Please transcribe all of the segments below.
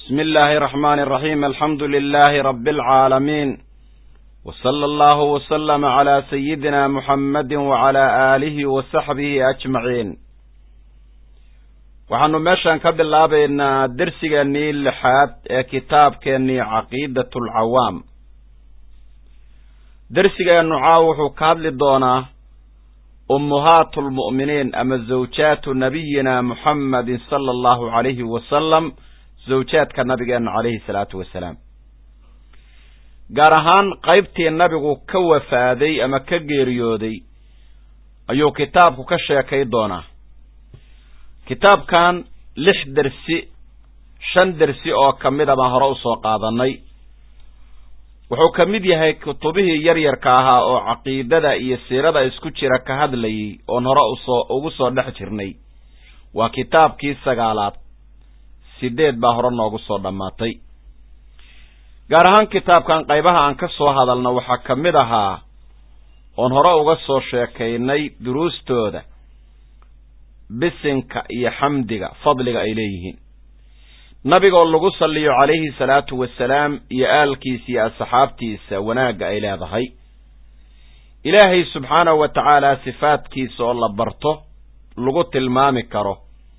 بسم الله الرحمن الرحيم الحمد لله رب العالمين وصلى الله وسلم على سيدنا محمد وعلى آله وصحبه أجمعين وحنو ماشان كبلابينا درسيغاني لحاد كتاب كاني عقيدة العوام درسيغانو عاوحو كادل دونا أمهات المؤمنين أما زوجات نبينا محمد صلى الله عليه وسلم زوجات كالنبي عليه الصلاة والسلام قارهان قيبتي النبي كوفادي أما كجيريودي أيو كتاب كشيكي دونا كتاب كان لح درسي شن درسي أو كميدا مهروس وقاضني wuxuu kamid yahay kutubihii yar kaaha oo aqeedada iyo siirada isku jira ka hadlayay oo hore ugu soo dhex jirnay waa kitaabkii 9aad 8 baa hore noogu soo dhamaatay gaar ahaan kitaabkan qaybaha aan ka soo hadalna waxa kamid ahaa oo hore uga soo sheekaynay duruustooda bisinka iyo xamdiga fadliga ay leeyihiin nabiga lagu saliyo calayhi salaatu wasalaam iyo aalkiisa iyo asxaabtiisa wanaaga ay leedahay ilaahay subxaanahu wa ta'ala sifaadkiisa oo la barto lagu tilmaami karo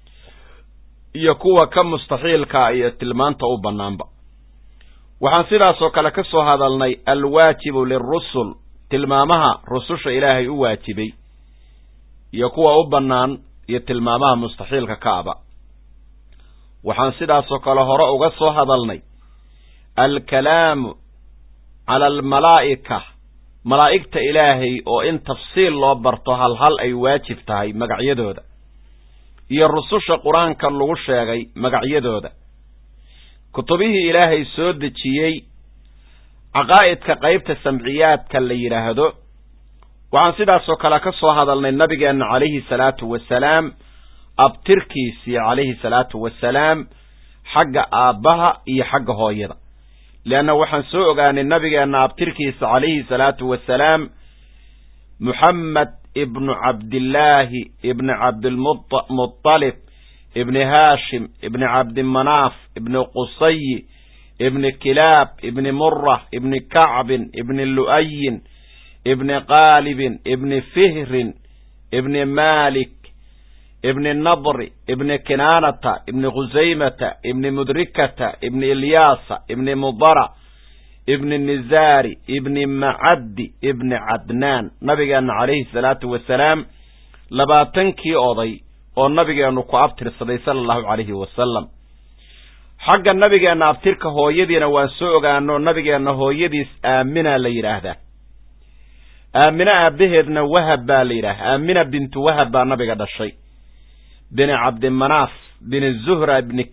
iyo kuwa ka mustaxiilka iyo tilmaanta u banaanba waxaan sidaas oo kale ka soo hadalnay alwaajibu lirusul tilmaamaha rususha ilaahay u waajibay iyo kuwa u banaan iyo tilmaamaha mustaxiilka ka aba waxaan sidaas oo kale hore uga soo hadalnay al-kalaamu ala al-malaa'ika malaa'ikta ilaahay oo in tafsiil loo barto hal ay waajib tahay magacyadooda iyo rususha quraanka lagu sheegay magacyadooda kutubihii ilaahay soo dejiyay aqaa'idka qaybta samciyaadka la yiraahdo waxaan sidaas oo kale ka soo hadalnay nabigeena calayhi salaatu wasalaam abtirkiisi calayhi salaatu wasalaam xagga aabaha iyo xagga hooyada leena waxaan soo ogaanay nabigeena abtirkiisa calayhi salaatu wasalaam Muhammad ibn Abdullah ibn Abdul Muttalib ibn Hashim ibn Abd Manaf ibn Qusay ibn Kilab ibn Murrah ibn Ka'b ibn Lu'ay ibn Qalib ibn Fihr ibn Malik ابن النضر ابن كنانة ابن غزيمة ابن مدركة ابن إلياس ابن مضرع ابن النزار ابن معد ابن عدنان نبينا عليه الصلاة والسلام لباتنكي أوضي والنبي أنك أبتر صلى الله عليه وسلم حق النبي أن أبترك هو يدينا وانسوء أنه النبي أنه هو يديس آمنة ليراه آمنة أبهرنا وهب ليراه آمنة بنت وهب نبي هذا الشيء بن عبد مناف بن الزهرة بن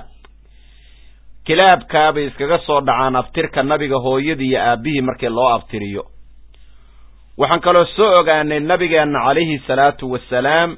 كلاب كابي iskaga soo dhacaan aftirka nabiga hooyadii iyo aabihii markii loo aftiriyo waxaan kaloo soo ogaanay nabigeena calayhi salaatu wasalaam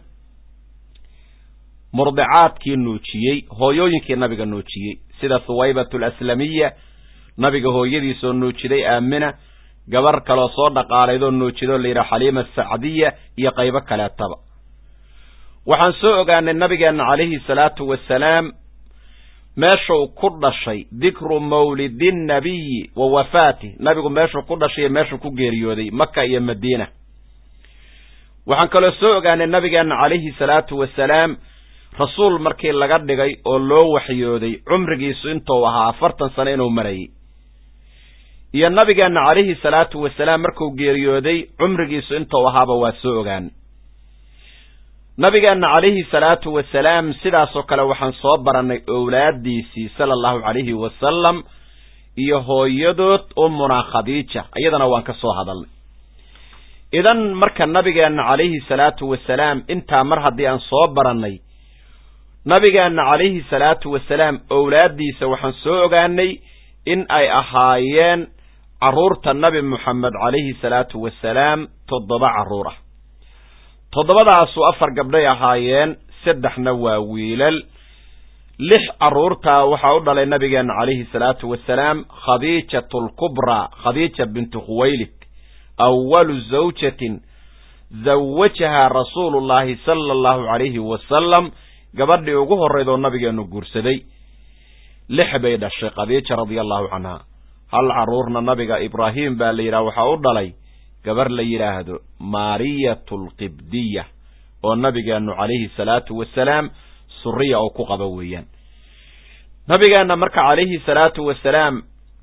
murdicaadkii nuujiyay hooyooyinkii nabiga nuujiyay sida Suwaybatul Aslamiyya nabiga hooyadiisoo nuujiday Aamina gabar kaloo soo dhaqaaleedo nuujido leeyahay Halima Sa'diyya iyo qaybo kale taba waxaan soo ogaanay nabigeena calayhi salaatu wasalaam meeshuu ku dhashay dhikru mawlidin nabiy wa wafaati nabigu meeshuu ku dhashay meeshuu ku geeriyooday Makka iyo Madiina waxaan kale soo ogaanay nabigeena calayhi salaatu wasalaam rasuul markii laga dhigay oo loo waxyooday umrigiisu intuu ahaa 40 sano inuu maray iyo nabigeena calayhi salaatu wasalaam markuu geeriyooday umrigiisu intuu ahaaba waa soo ogaan nabigeena calayhi salaatu wasalaam sidaas oo kale waxaan soo baranay awlaadiisii sallallahu alayhi wasallam iyo hooyadood ummuna Khadiija ayadana waan ka soo hadalnay idan marka nabigeena calayhi salaatu wasalaam inta mar hadii aan soo baranay nabigeena calayhi salaatu wasalaam awlaadiisa waxaan soo ogaanay in ay ahaayeen caruurta nabi Muhammad calayhi salaatu wasalaam 7 caruur ah todobadaas oo 4 gabdhay ahaayeen 3na waa wiilal 6 caruurta waxa u dhalay nabigeena calayhi salaatu wasalaam Khadiijatul Kubra Khadiija bint Khuwaylid awwal zawjatin zawwajaha Rasuulullah sallallahu alayhi wasallam gabadhii ugu horeeydo nabigeenu guursaday bay dhashay Khadiija radiyallahu anha hal caruurna nabiga Ibrahim baa la yiraahdo waxa u dhalay gabar la yiraahdo Mariyatul Qibdiyya oo nabigeenu calayhi salaatu wasalaam suriya oo ku qaba weeyaan nabigeena marka calayhi salaatu wasalaam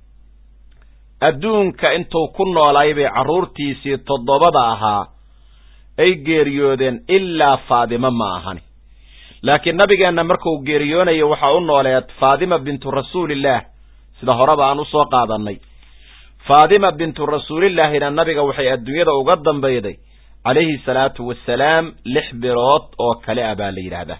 adduunka intuu ku noolay bay caruurtiisii 7 ahaa ay geeriyoodeen ilaa Faadima ma ahani laakiin nabigeena markuu geeriyoonayo waxa u nooleed Faadima bintu Rasuulillah sida horeba aan u soo qaadanay Faadima bintu Rasuulillah ina nabiga waxay adduunyada uga dambayday calayhi salaatu wasalaam 6 bilood oo kale abaa la yiraahdaa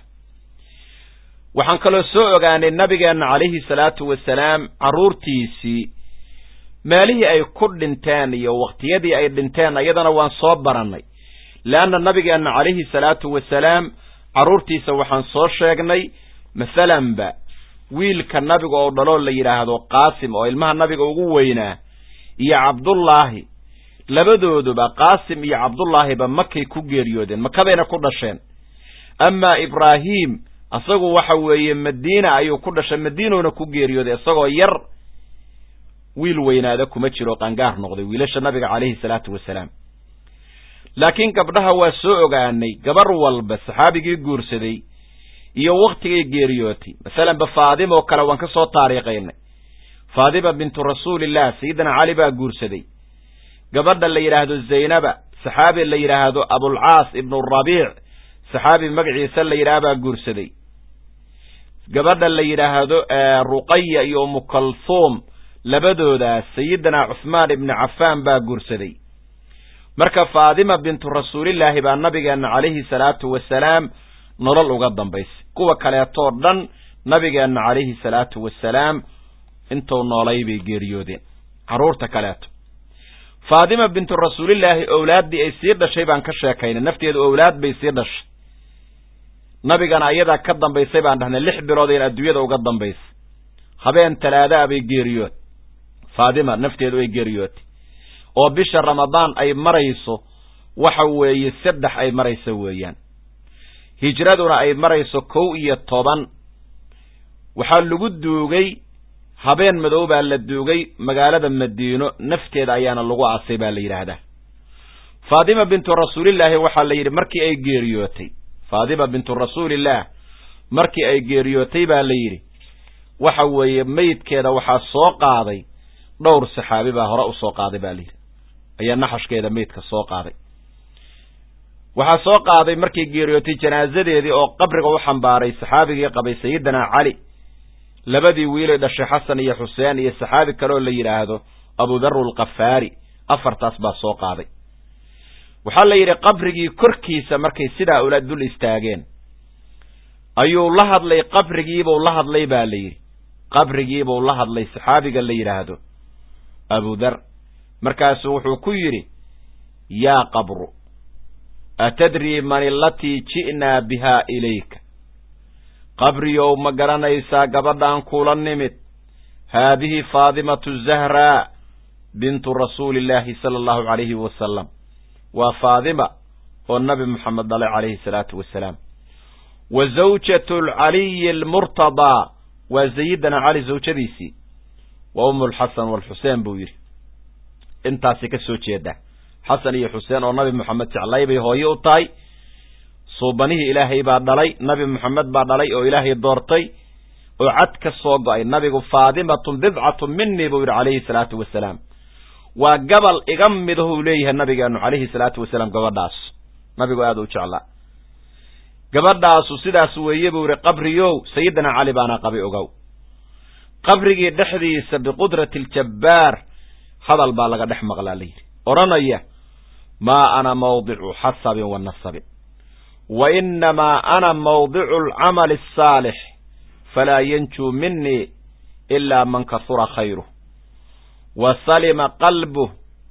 waxaan kaloo soo ogaanay nabigeena calayhi salaatu wasalaam caruurtiisii meelihii ay ku dhinteen iyo waqtiyadii ay dhinteen ayadana waan soo baranay laana nabigeena calayhi salaatu wasalaam caruurtiisa waxaan soo sheegnay midalan ba wiilka nabiga oo dhalo la yiraahdo Qaasim oo ilmaha nabiga ugu weynaa iyo Abdullaahi labadooduba Qaasim iyo Abdullaahi ba Makay ku geeriyoodeen Makadayna ku dhasheen amma Ibrahim asagu waxa weeye Madiina ayuu ku dhashay Madiinoona ku geeriyooday asagoo yar wiil weynaada kuma jiro qangaar noqday wiilasha nabiga calayhi salaatu wasalaam laakiin gabdhaha waa soo ogaanay gabar walba saxaabigii guursaday iyo waqtigii geeriyootay midalan ba Faadima oo kale waan ka soo taariikhaynay Faadima bintu Rasuulillah sayyidina Ali baa guursaday gabadha la yiraahdo Zaynaba saxaabi la yiraahdo Abul Aas ibn Rabi' saxaabi magaciisa la yiraahdo guursaday gabadha la yiraahdo Ruqayya iyo Kalthum labadooda sayyidina Uthman ibn Affan baa guursaday marka Faadima bintu Rasuulillah baa nabigeena calayhi salaatu wasalaam nolol uga dambaysay kuwa kale oo dhan nabigeena calayhi salaatu wasalaam intuu noolay bay geeriyoodeen caruurta kale Faadima bintu Rasuulillah awlaadii ay sii dhashay baan ka sheekaynay nafteedu awlaad bay sii dhashay nabigana ayada ka dambaysay baan dhahnay 6 bilood ee adduunyada uga dambaysay habeen talaada bay geeriyood Faadima nafteedu ay geeriyood oo bisha Ramadaan ay marayso waxa weeye 3 ay marayso weeyaan hijraduna ay marayso 11 waxa lagu duugay habeen madow baa la duugay magaalada Madiino nafteeda ayaana lagu aasay baa la yiraahdaa Faadima bintu Rasuulillah waxa la yiri markii ay geeriyootay Faadima bintu Rasuulillah markii ay geeriyootay baa la yiri waxa weeye meydkeeda waxa soo qaaday dhowr saxaabi baa hore u soo qaaday baa la yiri ayaa naxashkeeda meydka soo qaaday waxa soo qaaday markii geeriyootay janaazadeedii oo qabriga u xambaaray saxaabigii qabay sayyidina Ali labadii wiilay dhashay Xasan iyo Xuseen iyo saxaabi kale oo la yiraahdo Abu Dharr al-Qafaari afartaas baa soo qaaday waxa la yiri qabrigii korkiisa markay sidaa ula dul istaageen ayuu la hadlay qabrigiiba la hadlay baa la yiri qabrigiiba la hadlay saxaabiga la yiraahdo Abu Dharr markaas wuxuu ku yiri yaa qabru atadri man allati ji'na biha ilayka qabriyo ma garanaysaa gabadhan kula nimid haadihi Faadimatu Zahra bintu Rasuulillah sallallahu alayhi wa sallam wa Faadima oo nabi Muhammad alayhi salatu wassalam wa zawjatu Ali al-Murtada wa sayyidina Ali zawjadiisi wa al-Hasan wal-Husayn buu yiri intaasi ka soo jeeda Hasan iyo Husayn oo nabi Muhammad jaclay bay hooyo u tahay soobanihi Ilaahay baa dhalay nabi Muhammad baa dhalay oo Ilaahay doortay oo cad ka soo go'ay nabigu Faadimatun bid'atun minni buu alayhi salatu wassalam waa gabal iga midahu leeyahay nabigeenu alayhi salatu wassalam gabadhaas nabigu aad u jeclaa gabadhaas sidaas weeye buu qabriyo sayyidina Ali baana qabi ogow qabrigii dhaxdiisa biqudratil jabbar hadal baa laga dhex maqlaa leeyahay oranaya ma ana mawdi'u hasabin wa nasabin وإنما أنا موضع العمل الصالح فلا ينجو مني إلا من كثر خيره وسلم قلبه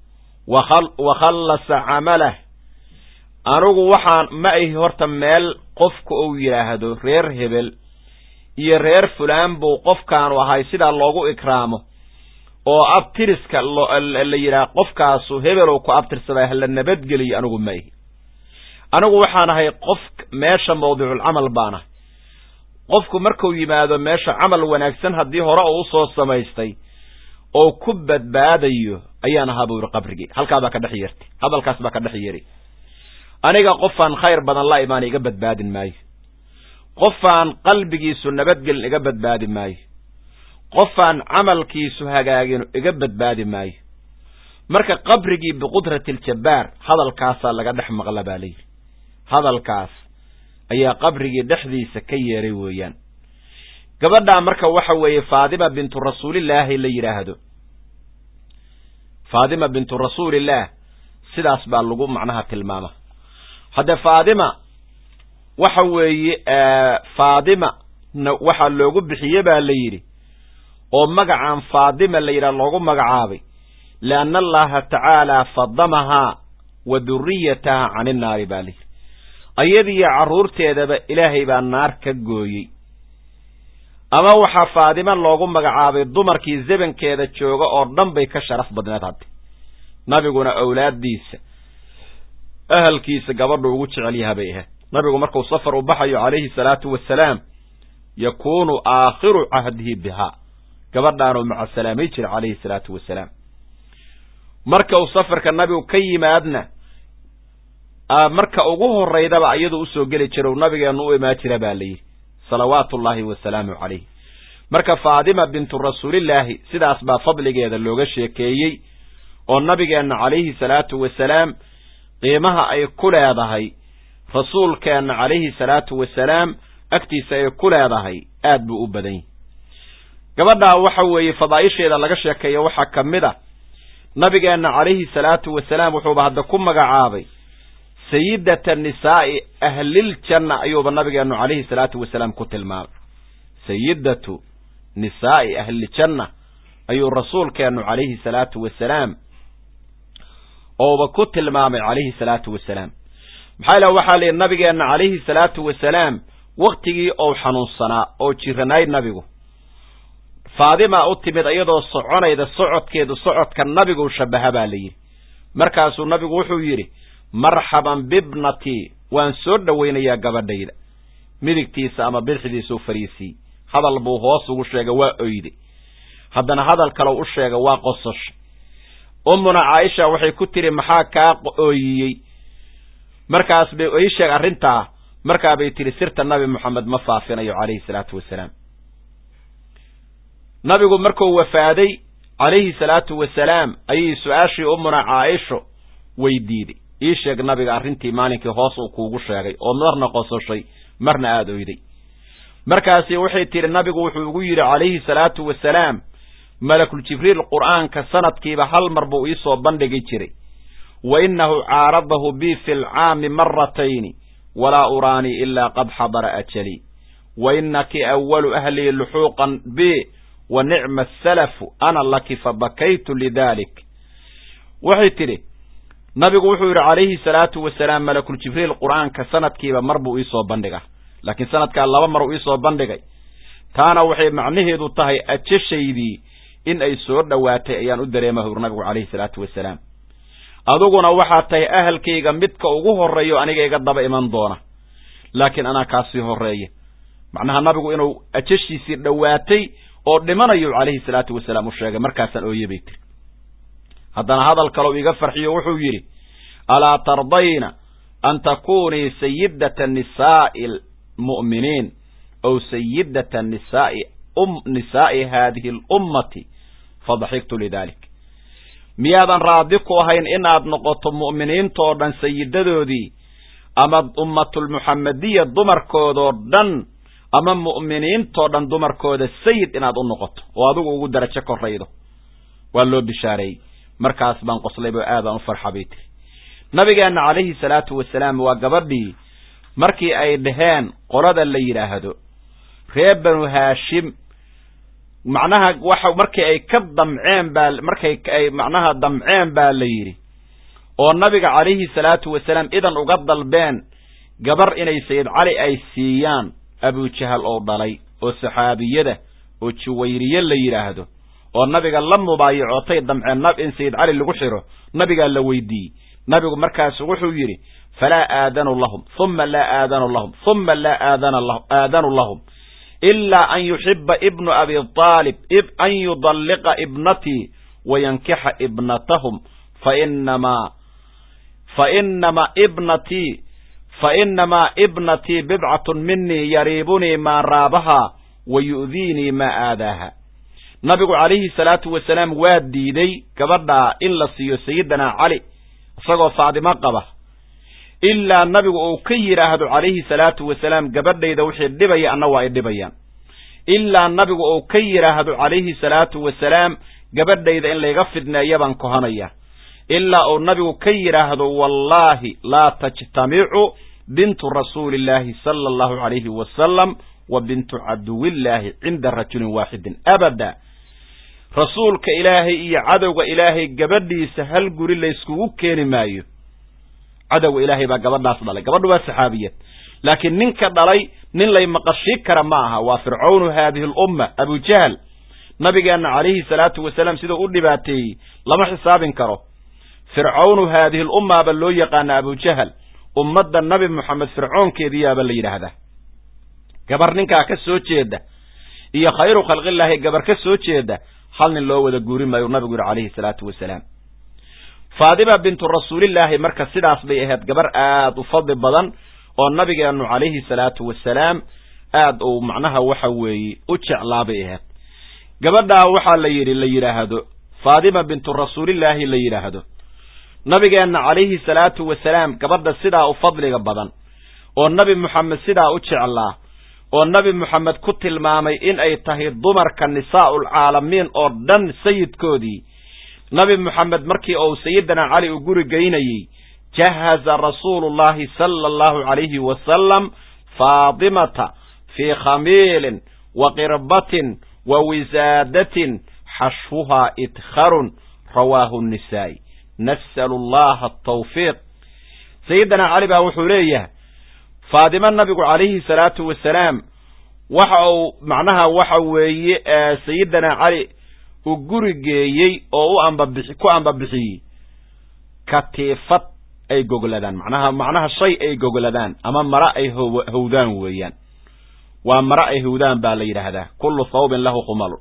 وخلص عمله أنوغو وحان ما هورتا ميل قفك أو يراهدو رير هبل يرير فلان بو قفكان وهاي سيدا اللوغو إكرامه oo abtiriska la yiraahdo qofkaasu hebel oo ku abtirsaday hal nabad galiyo anigu waxaan ahay qof meesha mawduucul amal baana qofku markuu yimaado meesha camal wanaagsan haddii hore uu soo samaystay oo ku badbaadayo ayaan ahaa buu yidhi qabrigii halkaa baa ka dhex yeertay hadalkaas baa ka dhex yeeray aniga qofaan khayr badan la imaan iga badbaadin maayo qofaan qalbigiisu nabadgelin iga badbaadi maayo qofaan camalkiisu hagaagin iga badbaadi maayo marka qabrigii biqudrati aljabbaar hadalkaasaa laga dhex maqla baa layidhi hadalkaas ayaa qabrigii dhexdiisa ka yeeray weeyaan gabadhaa marka waxa weeye faadima bintu rasuulillaahi la yidhaahdo faadima bintu rasuulillaah sidaas baa lagu macnaha tilmaama hadda faadima waxa weeye faadima waxaa loogu bixiye baa la yidhi oo magacaan faadima la yidhaha loogu magacaabay lianna allaha tacaala fadamahaa wa duriyataha can innaari baa layidhi ayadiiyo carruurteedaba ilaahay baa naar ka gooyey ama waxaa faadima loogu magacaabay dumarkii zebankeeda jooga oo dhan bay ka sharaf badneed hadde nabiguna awlaaddiisa ahalkiisa gabadhu ugu jecel yaha bay ahayd nabigu markuu safar u baxayo calayhi salaatu wassalaam yakuunu aakhiru cahdihi bihaa gabadhaanuu macasalaamay jira calayhi salaatu wassalaam marka uu safarka nabigu ka yimaadna marka ugu horaydaba iyadu usoo geli jira nabigeennu u imaan jira baa layidhi salawaatullaahi wasalaamu calayh marka faadima bintu rasuulillaahi sidaas baa fadligeeda looga sheekeeyey oo nabigeenna calayhi salaatu wasalaam qiimaha ay ku leedahay rasuulkeenna calayhi salaatu wasalaam agtiisa ay ku leedahay aad buu u badan yahy gabadhaa waxa weeye fadaa'isheeda laga sheekeeyo waxaa ka mid a nabigeenna calayhi salaatu wasalaam wuxuuba hadda ku magacaabay sayidata nisaa'i ahliljanna ayuuba nabigeennu calayhi salaatu wasalaam ku tilmaamay sayidatu nisaa'i ahliljanna ayuu rasuulkeennu calayhi salaatu wasalaam ooba ku tilmaamay calayhi salaatu wasalaam maxaa ilaha waxaa la yidhi nabigeenna calayhi salaatu wasalaam waktigii ou xanuunsanaa oo jiranayd nabigu faadima u timid iyadoo soconayda socodkeedu socodka nabigu shabaha baa la yidhi markaasuu nabigu wuxuu yidhi marxaban bibnatii waan soo dhowaynayaa gabadhayda midigtiisa ama bidixdiisuu fariisiyey hadal buu hoos ugu sheegay waa oyde haddana hadal kaleu u sheegay waa qososha ummuna caaisha waxay ku tiri maxaa kaa ooyiyey markaas bay ii sheeg arrintaa markaa bay tihi sirta nabi moxamed ma faafinayo calayhi salaatu wasalaam nabigu markuu wafaaday calayhi salaatu wasalaam ayay su-aashii ummuna caaisho weydiiday ii sheeg nabiga arrintii maalinkii hoos uu kuugu sheegay oo marna qososhay marna aada oyday markaasi waxay tihi nabigu wuxuu ugu yidhi calayhi salaatu wasalaam malakul jibriil qur'aanka sanadkiiba hal mar buu iisoo bandhigi jiray wa innahu caaradahu bi fi lcaami maratayni walaa uraanii ilaa qad xadara ajali wa innaki awalu ahlii luxuuqan bi wa nicma asalafu ana laki fabakaytu lidalik waxay tidhi nabigu wuxuu yidhi calayhi salaatu wasalaam malakul jibriil qur'aanka sanadkiiba mar buu iisoo bandhiga laakiin sanadkaa 2 mar uu iisoo bandhigay taana waxay macnaheedu tahay ajashaydii in ay soo dhowaatay ayaan u dareema hur nabigu calayhi salaatu wasalaam aduguna waxaa tahay ahalkayga midka ugu horreeyo aniga iga daba iman doona laakiin anaa kaasii horreeya macnaha nabigu inuu ajashiisii dhowaatay oo dhimanayo calayhi salaatu wasalaam u sheegay markaasaan ooye bay tiri haddana hadal kaleu iga farxiyo wuxuu yidhi alaa tardayna an takunii sayidata nisaa'i almu'miniin aw sayidata nisaa'i haadihi alummati fadaxiktu lidalik miyaadan raadi ku ahayn inaad noqoto mu'miniintoo dhan sayidadoodii ama ummatulmuxamadiya dumarkoodoo dhan ama mu'miniintoo dhan dumarkooda sayid inaad u noqoto oo adigu ugu darajo koraydo waa loo bishaareeyey markaas baan qoslay boo aadaan u farxa bay tiri nabigeenna calayhi salaatu wasalaam waa gabadhii markii ay dhaheen qolada la yidhaahdo reer banu haashim macnaha waxa markii ay ka damceen baa markay ay macnaha damceen baa la yidhi oo nabiga calayhi salaatu wasalaam idan uga dalbeen gabar inay sayid cali ay siiyaan abujahal oo dhalay oo saxaabiyada oo juwayriye la yidhaahdo oo nabiga la mubaayacootay damceen in sayid cali lagu xiro nabigaa la weydiiyey nabigu markaasu wuxuu yidhi falaa aadanu lahum uma laa aadanu lahum uma laa aadanu lahum إلا أن يحب ابن أبي طالب أن يضلق ابنتي وينكح ابنتهم فإنما ابنتي بضعة مني يريبني ما رابها ويؤذيني ما آذاها. نبي عليه الصلاة والسلام وادي دي كبدا إلا سيدنا علي صغو فاطمة قبه إلا النبي أكير أهد عليه الصلاة والسلام قبدا يدوحي الدبيا أنواع الدبيان إلا النبي أكير أهد عليه الصلاة والسلام قبدا إذا إن ليغفدنا يبان كهانيا إلا النبي أكير أهد والله لا تجتمع بنت رسول الله صلى الله عليه وسلم وبنت عدو الله عند رجل واحد أبدا. رسولك إلهي عدو إلهي قبدي سهل قري اللي يسكوك كيني مايو عدو إلهي با قبد ناس دالي قبد با سحابية لكن ننك دالي نن لي مقشيك كرماها وفرعون هذه الأمة أبو جهل نبي أن عليه الصلاة والسلام سيدو قولي باتي لما حساب كرو فرعون هذه الأمة بل لو يقان أبو جهل أمد النبي محمد فرعون كيديا بل لي هذا قبر ننك كسو جيدة إيا خير خلق الله قبر كسو جيدة حالنا الله وذا قوري ما يرنبي عليه الصلاة والسلام. فاطمة بنت رسول الله مركز سداس بيهات قبر وفضل بدن والنبي أنه عليه الصلاة والسلام ومعناها وحوي أتشع بيهات قبر ده وحا اللي يرهدو فاطمة بنت رسول الله اللي يرهدو نبي أنه عليه الصلاة والسلام قبر ده سدا وفضل بدن والنبي محمد سدا أتشع الله والنبي محمد كتل مامي إن أي تهي الضمر كالنساء العالمين أردن سيد كودي نبي محمد مركي أو سيدنا علي أقول جيني جهز رسول الله صلى الله عليه وسلم فاطمة في خميل وقربة ووزادة حشوها إدخر رواه النساء نسأل الله التوفيق. سيدنا علي بأوحوليه فاطمة النبي عليه الصلاة والسلام وحو معناها وحوي سيدنا علي وجرجي أو أم ببحي كتفت أي جوجلدان معناها شيء أي جوجلدان أما مرأي هودان ويان ومرأي هودان بالير هذا كل ثوب له قمل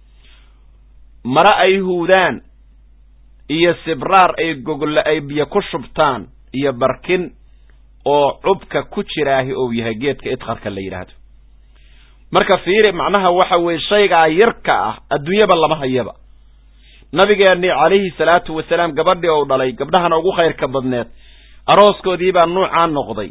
مرأي هودان إيه سبرار أي جوجل أي بيكشبتان إيه بركن oo cubka ku jiraahi oo yahay geedka idqarka la yiraahdo marka fiire macnaha waxa way shayga yarka ah adduunyada lama hayaba nabigeena kaleey salaatu wasalaam gabadhii oo dhalay gabdhahan ugu khayrka badneed arooskoodii baa nuucaan noqday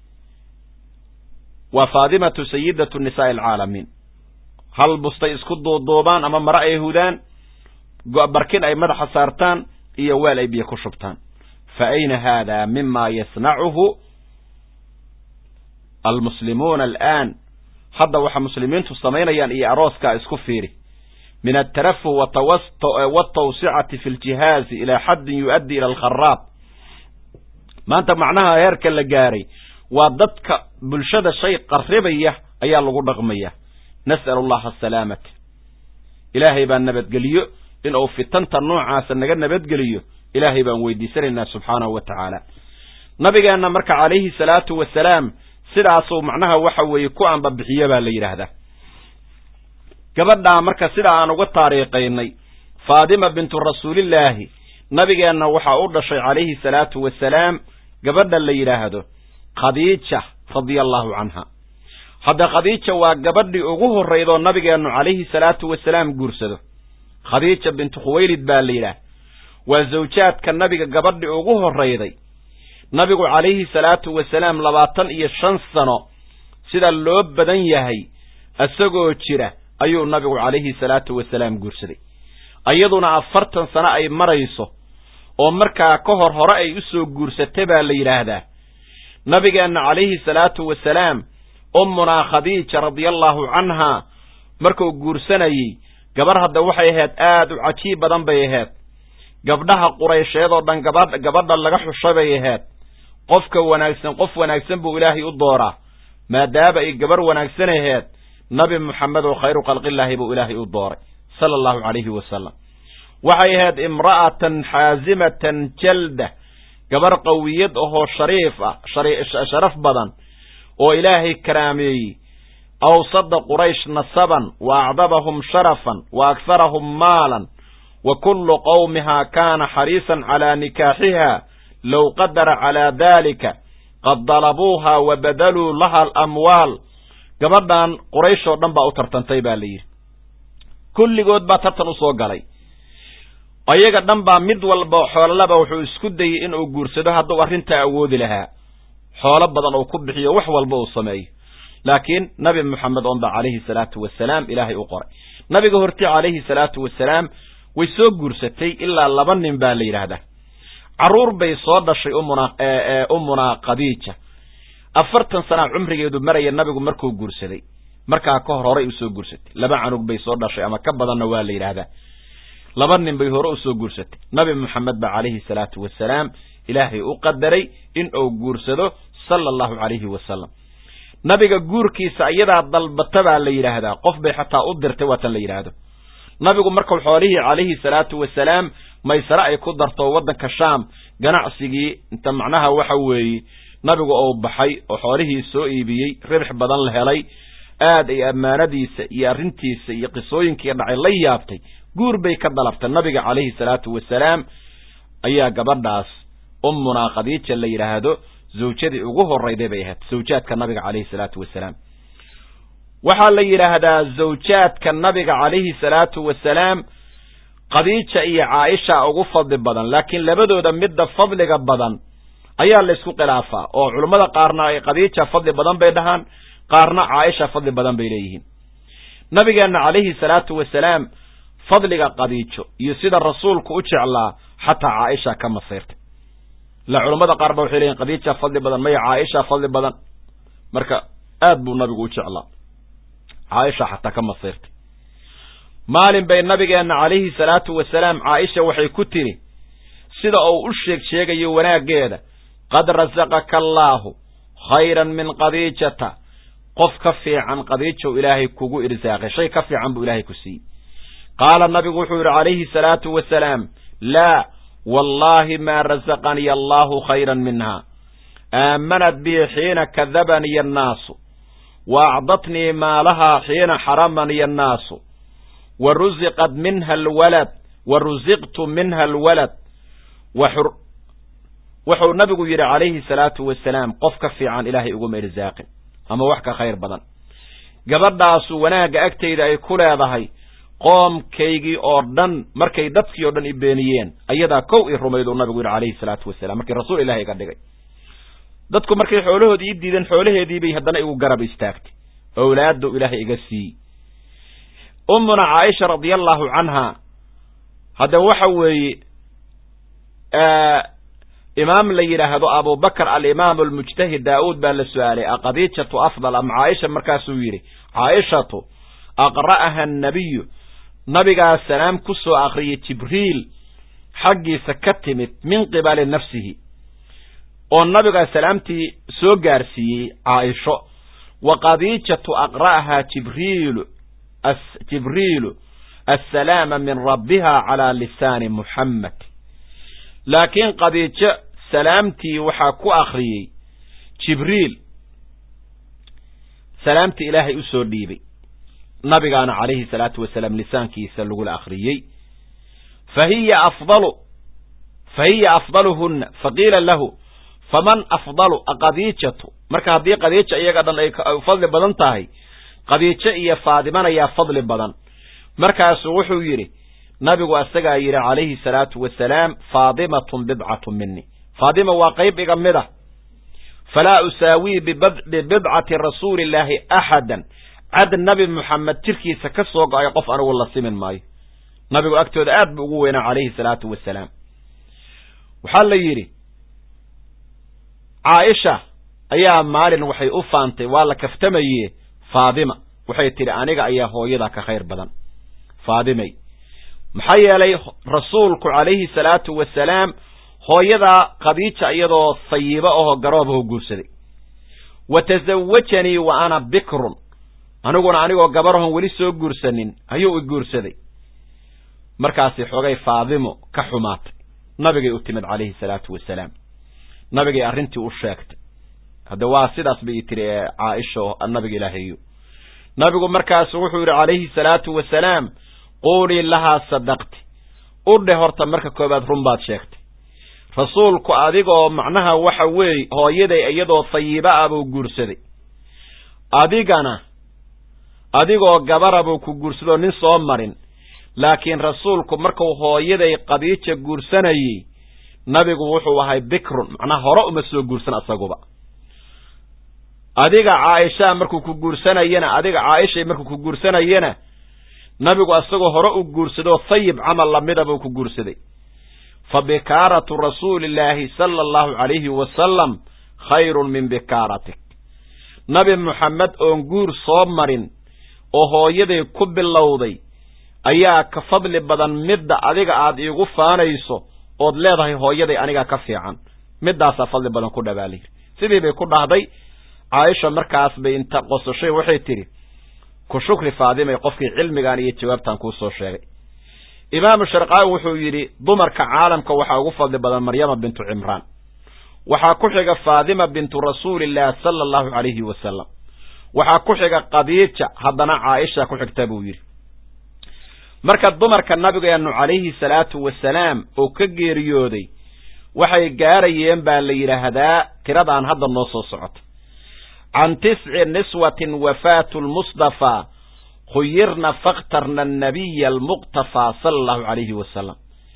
wa faadimatu sayyidatu nisaa alalamin hal bustay isku doodooban ama mara ay hudaan barkin ay madaxa saartaan iyo weel ay biyo ku shubtaan fa ayna hada mimma yasna'uhu المسلمون الآن حتى وحا مسلمين تصمينيان إيا أروسكا اسكو فيري من الترفه والتوسعة في الجهاز إلى حد يؤدي إلى الخراب ما أنت معناها يركا لقاري وضدك بلشد الشيء قربية أيها اللغور رغمية نسأل الله السلامة إلهي بان نبت قليو إنه في تنتر نوع عاسا نقل نبت قليو إلهي بان ويدي سرنا سبحانه وتعالى نبي أن مركع عليه الصلاة والسلام sidaasoo macnaha waxa weeye ku aan babbixiye baa la yiraahdaa gabadha marka sida aan uga taariiqeynay Faadima bintu Rasuulillaahi nabigeena waxa uu dhashay calayhi salaatu wasalaam gabadha la yiraahdo Khadiija radiyallahu anha hada Khadiija waa gabadhii ugu horreeydo nabigeena calayhi salaatu wasalaam guursado Khadiija bintu Khuwaylid baa la yiraahdaa waa zawjaadka nabiga gabadhii ugu horreeyday nabigu calayhi salaatu wasalaam 25 sano sida loo badan yahay asagoo jira ayuu nabigu calayhi salaatu wasalaam guursaday ayaduna 40 sano ay marayso oo markaa ka hore ay u soo guursatay baa la yiraahdaa nabigeena calayhi salaatu wasalaam ummuna Khadiija radiyallahu anha markuu guursanayay gabar hadda waxay ahayd aad u cajiib badan bay ahayd gabdhaha Quraysheed oo dhan gabadha laga xushabay ahayd qofka wanaagsan qof wanaagsan buu Ilaahay u dooraa maadaaba ay gabar wanaagsan ahayd nabi Muhammad oo khayru khalqillaahi buu Ilaahay u dooray sallallahu alayhi wa sallam waxay ahayd imra'atan hazimatan jalda gabar qawiyad oo shariif ah sharaf badan oo Ilaahay karaamay أوصد قريش نسبا وأعذبهم شرفا وأكثرهم مالا وكل قومها كان حريصا على نكاحها لو قدر على ذلك قد ضربوها وبدلوا لها الأموال gabadhan quraysh oo dhan baa u tartantay baa la yidhi kulligood baa tartan u soo galay ayaga dhan baa mid walba xoololaba wuxuu isku dayay inuu guursado hadduu arrintaa awoodi lahaa xoolo badan oo ku bixiyo wax walba uu sameeyo laakiin nabi maxamed oonba calayhi salaatu wasalaam ilaahay u qoray nabiga hortii calayhi salaatu wasalaam way soo guursatay ilaa 2 nin baa la yidhaahdaa carruur bay soo dhashay ummuna khadiija 40 sana cumrigeedu maraya nabigu markuu guursaday markaa ka hor horay u soo guursatay 2 canug bay soo dhashay ama ka badanna waa la yiraahdaa 2 nin bay hore u soo guursatay nabi maxamed ba calayhi salaatu wasalaam ilaahay u qadaray in uu guursado sallallahu alayhi wasallam nabiga guurkiisa ayadaa dalbata baa la yiraahdaa qof bay xataa u dirtay waatan la yiraahdo nabigu markuu xoolihii calayhi salaatu wasalaam maysara ay ku darto wadanka shaam ganacsigii inta macnaha waxa weeye nabigu oo baxay oo xoolihii soo iibiyay ribx badan la helay aad ay amaanadiisa iyo arintiisa iyo qisooyinkii dhacay la yaabtay guur bay ka dalabtay nabiga calayhi salaatu wasalaam ayaa gabadhaas ummuna khadiija la yiraahdo zawjadii ugu horeyday bay ahayd zawjaadka nabiga calayhi salaatu wasalaam waxa la yiraahdaa zawjaadka nabiga calayhi salaatu wasalaam khadiija iyo caaisha ugu fadli badan laakiin labadooda midda fadliga badan ayaa la isku khilaafaa oo culimada qaarna ay khadiija fadli badan bay dhahaan qaarna caaisha fadli badan bay leeyihiin nabigeena calayhi salaatu wasalaam fadliga khadiijo iyo sida rasuulku u jeclaa xataa caaisha ka masayrtay la culimada qaar ba waxay leeyihiin khadiija fadli badan may caaisha fadli badan marka aad buu nabigu u jeclaa caaisha xataa ka masayrtay maalin bay nabigeena calayhi salaatu wasalaam caaisha waxay ku tiri sida uu u sheegayo wanaageeda qad razaqaka allaahu khayran min khadiijata qof ka fiican khadiijo ilaahay kugu irsaaqay shay ka fiican buu ilaahay ku siiyey qaala nabigu wuxuu yidhi calayhi salaatu wasalaam laa wallaahi maa razaqaniya allaahu khayran minha aamanat bii xiina kadabaniya annaasu wa acdatnii maalahaa xiina xaramaniya annaasu wa rusiqat minha alwalad wa rusiqtu minha alwalad wuxuu nabigu yidhi calayhi salaatu wasalaam qof ka fiican ilaahay uguma irsaaqin ama wax ka khayr badan gabadhaasu wanaagga agtayda ay ku leedahay qoomkaygii oo dhan markay dadkii oo dhan i beeniyeen ayadaa kow i rumayd uu nabigu yidhi calayhi salaatu wasalaam markii rasuul ilaahay iga dhigay dadku markay xoolahoodii ii diideen xoolaheedii bay haddana igu garab istaagtay owlaadu ilaahay iga siiyey ummuna caaisha radiallahu canha hadda waxa weeye imaam la yiraahdo Abu Bakr al-Imam al-Mujtahid Daawud baa la su'aalay aqadiijatu afdal am Aisha markaasuu yiri Aishatu aqra'aha an-nabiy nabiga salaam ku soo akhriyay Jibriil xaqiisa ka timid min qibali nafsihi oo nabiga salaamtii soo gaarsiiyay Aisha wa qadiijatu aqra'aha Jibriil as-salaama min rabbiha ala lisani Muhammad laakiin qadiijo salaamtii waxaa ku akhriyey jibriil salaamtii ilaahay u soo dhiibay nabigaana calayhi salaatu wasalaam lisaankiisa lagula akhriyey fahiya afdaluhunna faqiila lahu faman afdalu qadiijatu marka haddii qadiijo iyaga dhan ay fadli badan tahay qadiijo iyo faadimana yaa fadli badan markaasuu wuxuu yidhi nabigu asagaa yidhi calayhi salaatu wasalaam faadimatun bidcatun mini faadima waa qayb iga mid ah falaa usaawii bibidcati rasuuli illaahi axadan cad nabi muxamed jirkiisa ka soo go-ay qof anigu la simin maayo nabigu agtooda aad buu ugu weynaa calayhi salaatu wasalaam waxaa la yidhi caaisha ayaa maalin waxay u faantay waa la kaftamaye faadima waxay tidhi aniga ayaa hooyada ka khayr badan faadimay maxaa yeelay rasuulku calayhi salaatu wasalaam hooyadaa khadiija iyadoo sayibo oo garoobaho guursaday wa tasawajanii wa ana bikrun aniguna anigoo gabarahon weli soo guursanin ayuu i guursaday markaasi xogay faadimo ka xumaatay nabigay u timid calayhi salaatu wasalaam nabigay arrintii u sheegtay hadda waa sidaas bay tiri caaisha nabiga ilaahayo nabigu markaas wuxuu yidhi calayhi salaatu wasalaam quulii lahaa sadaqti u dheh horta marka koobaad run baad sheegtay rasuulku adigoo macnaha waxa weeye hooyaday iyadoo tayiba ah buu guursaday adigoo gabara buu ku guursadoo nin soo marin laakiin rasuulku markuu hooyaday Khadiija guursanayay nabigu wuxuu ahay bikrun macnaha hore uma soo guursan asaguba adiga Caaisha markuu ku guursanayana nabigu asagoo hore u guursado tayyib amal lamida buu ku guursaday fabikaaratu rasuulillahi sallallahu alayhi wa sallam khayrun min bikaaratik nabi Muhammad oo guur soo marin oo hooyaday ku bilowday ayaa ka fadli badan midda adiga aad iigu faanayso ood leedahay hooyaday aniga ka fiican midaas fadli badan ku dhawaalay sidii bay ku dhahday Aisha markaas bay inta qososhay waxay tiri ku shukri Faadima qofkii cilmigan iyo jawaabtan ku soo sheegay Imaam Sharqaawi wuxuu yiri dumarka caalamka waxa ugu fadli badan Maryama bintu Imraan waxa ku xiga Faadima bintu Rasuulillah sallallahu alayhi wa sallam waxa ku xiga Khadiija haddana Aisha ku xigta buu yiri marka dumarka nabigeenu calayhi salaatu wasalaam oo ka geeriyooday waxay gaarayeen baa la yiraahdaa tiradaan hadda noo soo socoto عن 9 نسوة وفاة المصطفى خيرنا فاخترنا النبي المقتفى صلى الله عليه وسلم